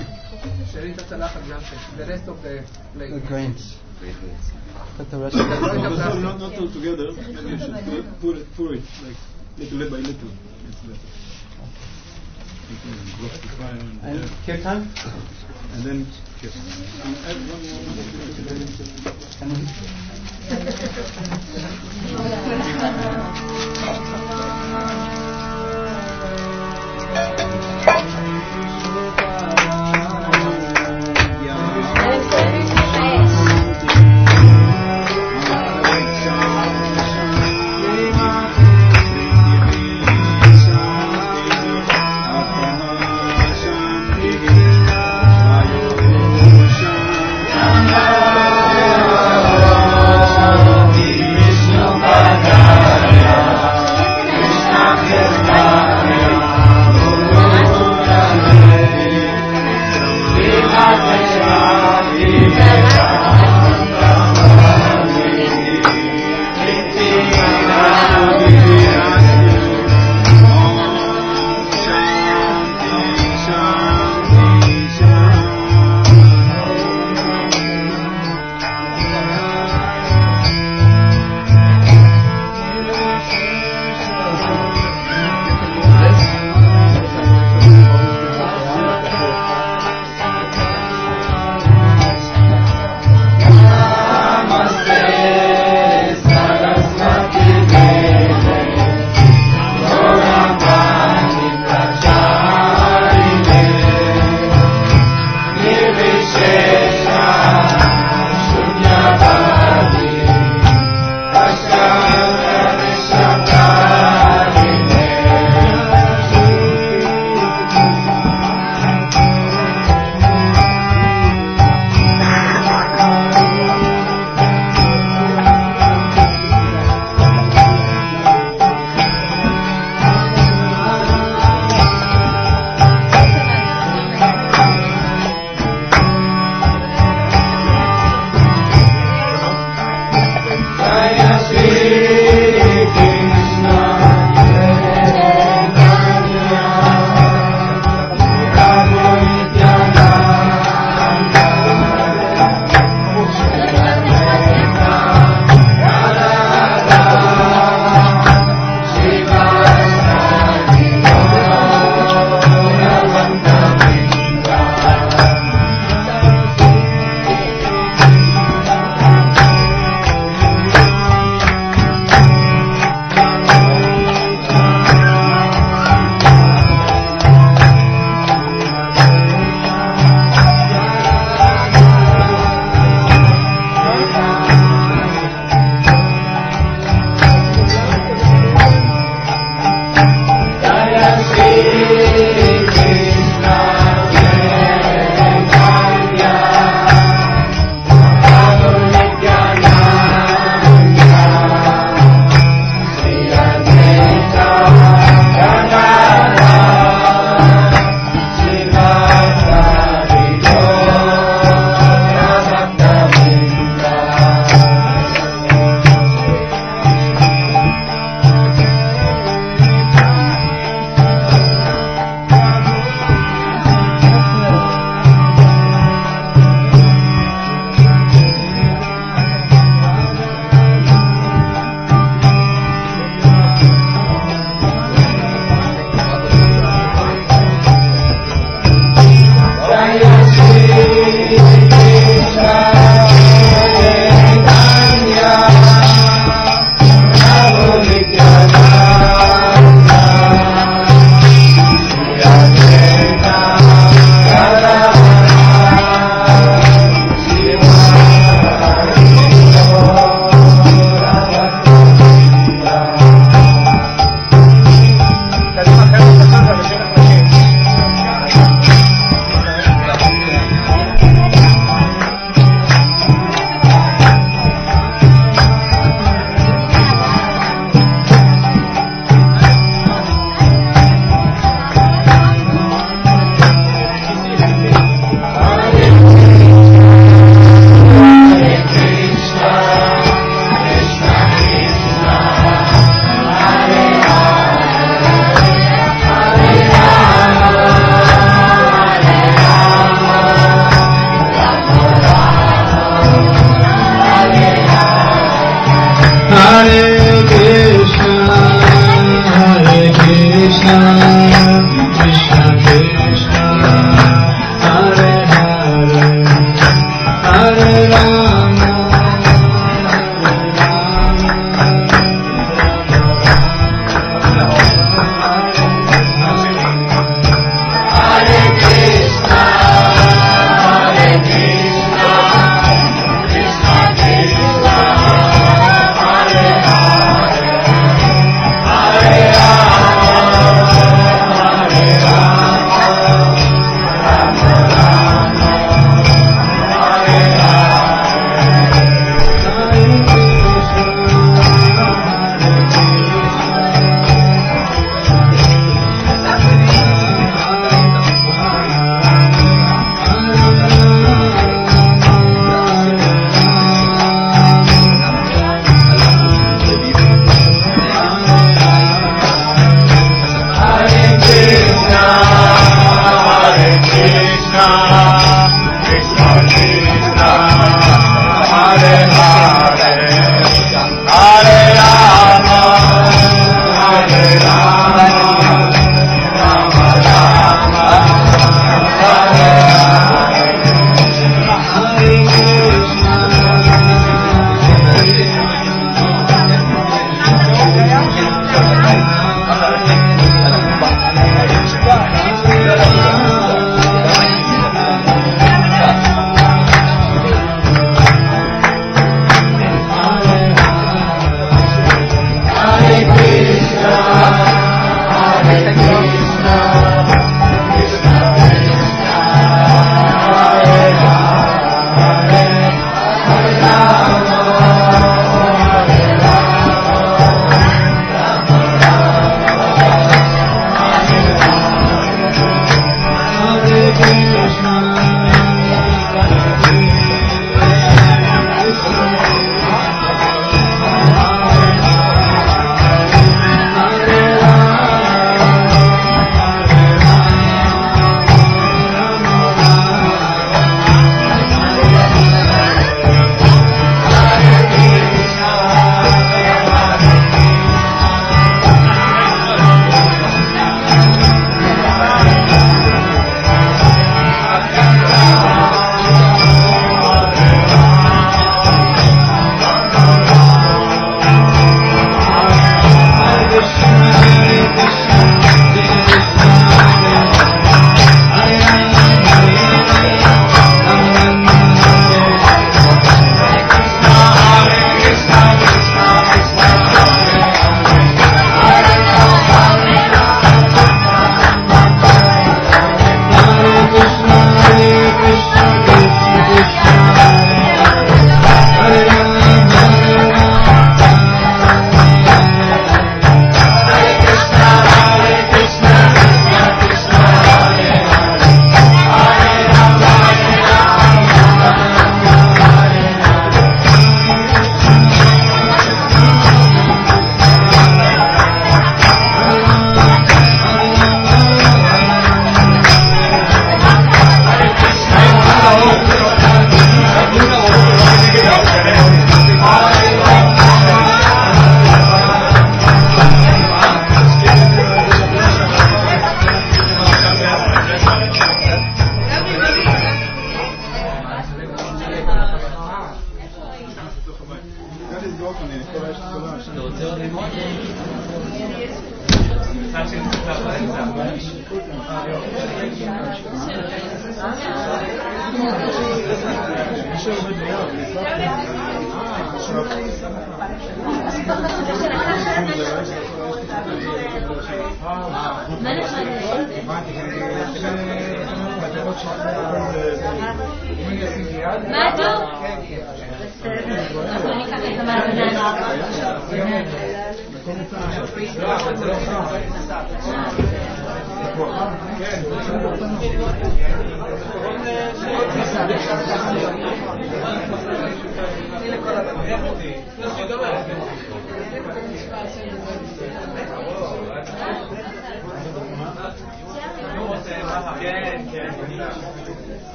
the rest of the plate. The grains. Put the rest of the not all together, maybe you should pour it like little by little. It's better. You can block the fire And kirtan? and then kiss. And add one more. Krishna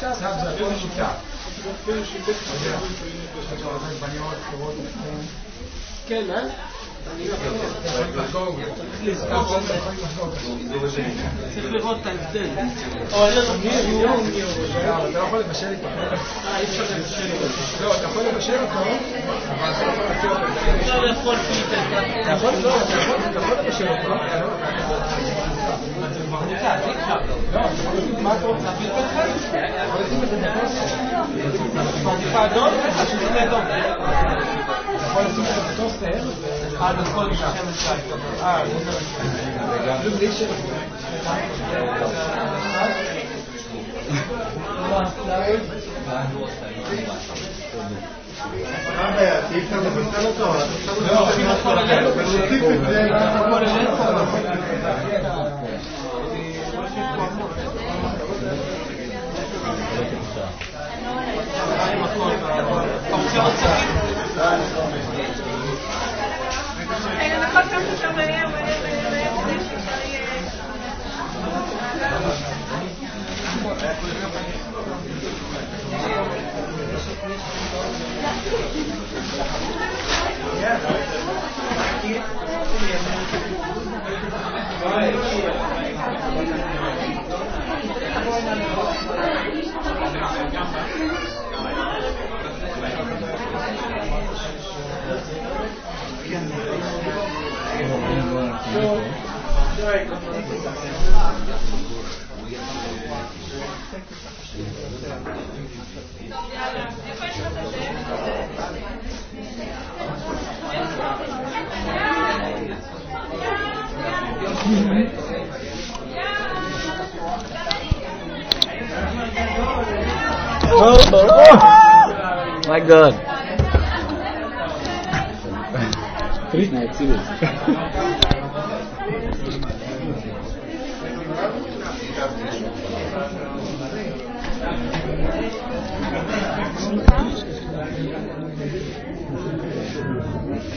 עכשיו זה הכל שיטה. כן, אה? צריך לראות את ההבדל. אתה לא יכול לבשל איתו. אי אפשר לבשל איתו. לא, אתה יכול לבשל אותו, אבל אתה לא יכול להציע אותו. אפשר לאכול פיתה. אתה יכול לבשל אותו. זה כבר נקרא, אי אפשר. לא, אתה יכול להגיד מה אתה רוצה. אתה יכול לשים את זה בטוס. מעדיפה אדום, שזה אדום. אתה יכול לשים את זה בטוסטר. בכל שמן שי. בלי אי אפשר לבטל אותו. לא, לנקות כמה שיותר מהר כדי שאפשר יהיה... My God. Krishna, it's serious.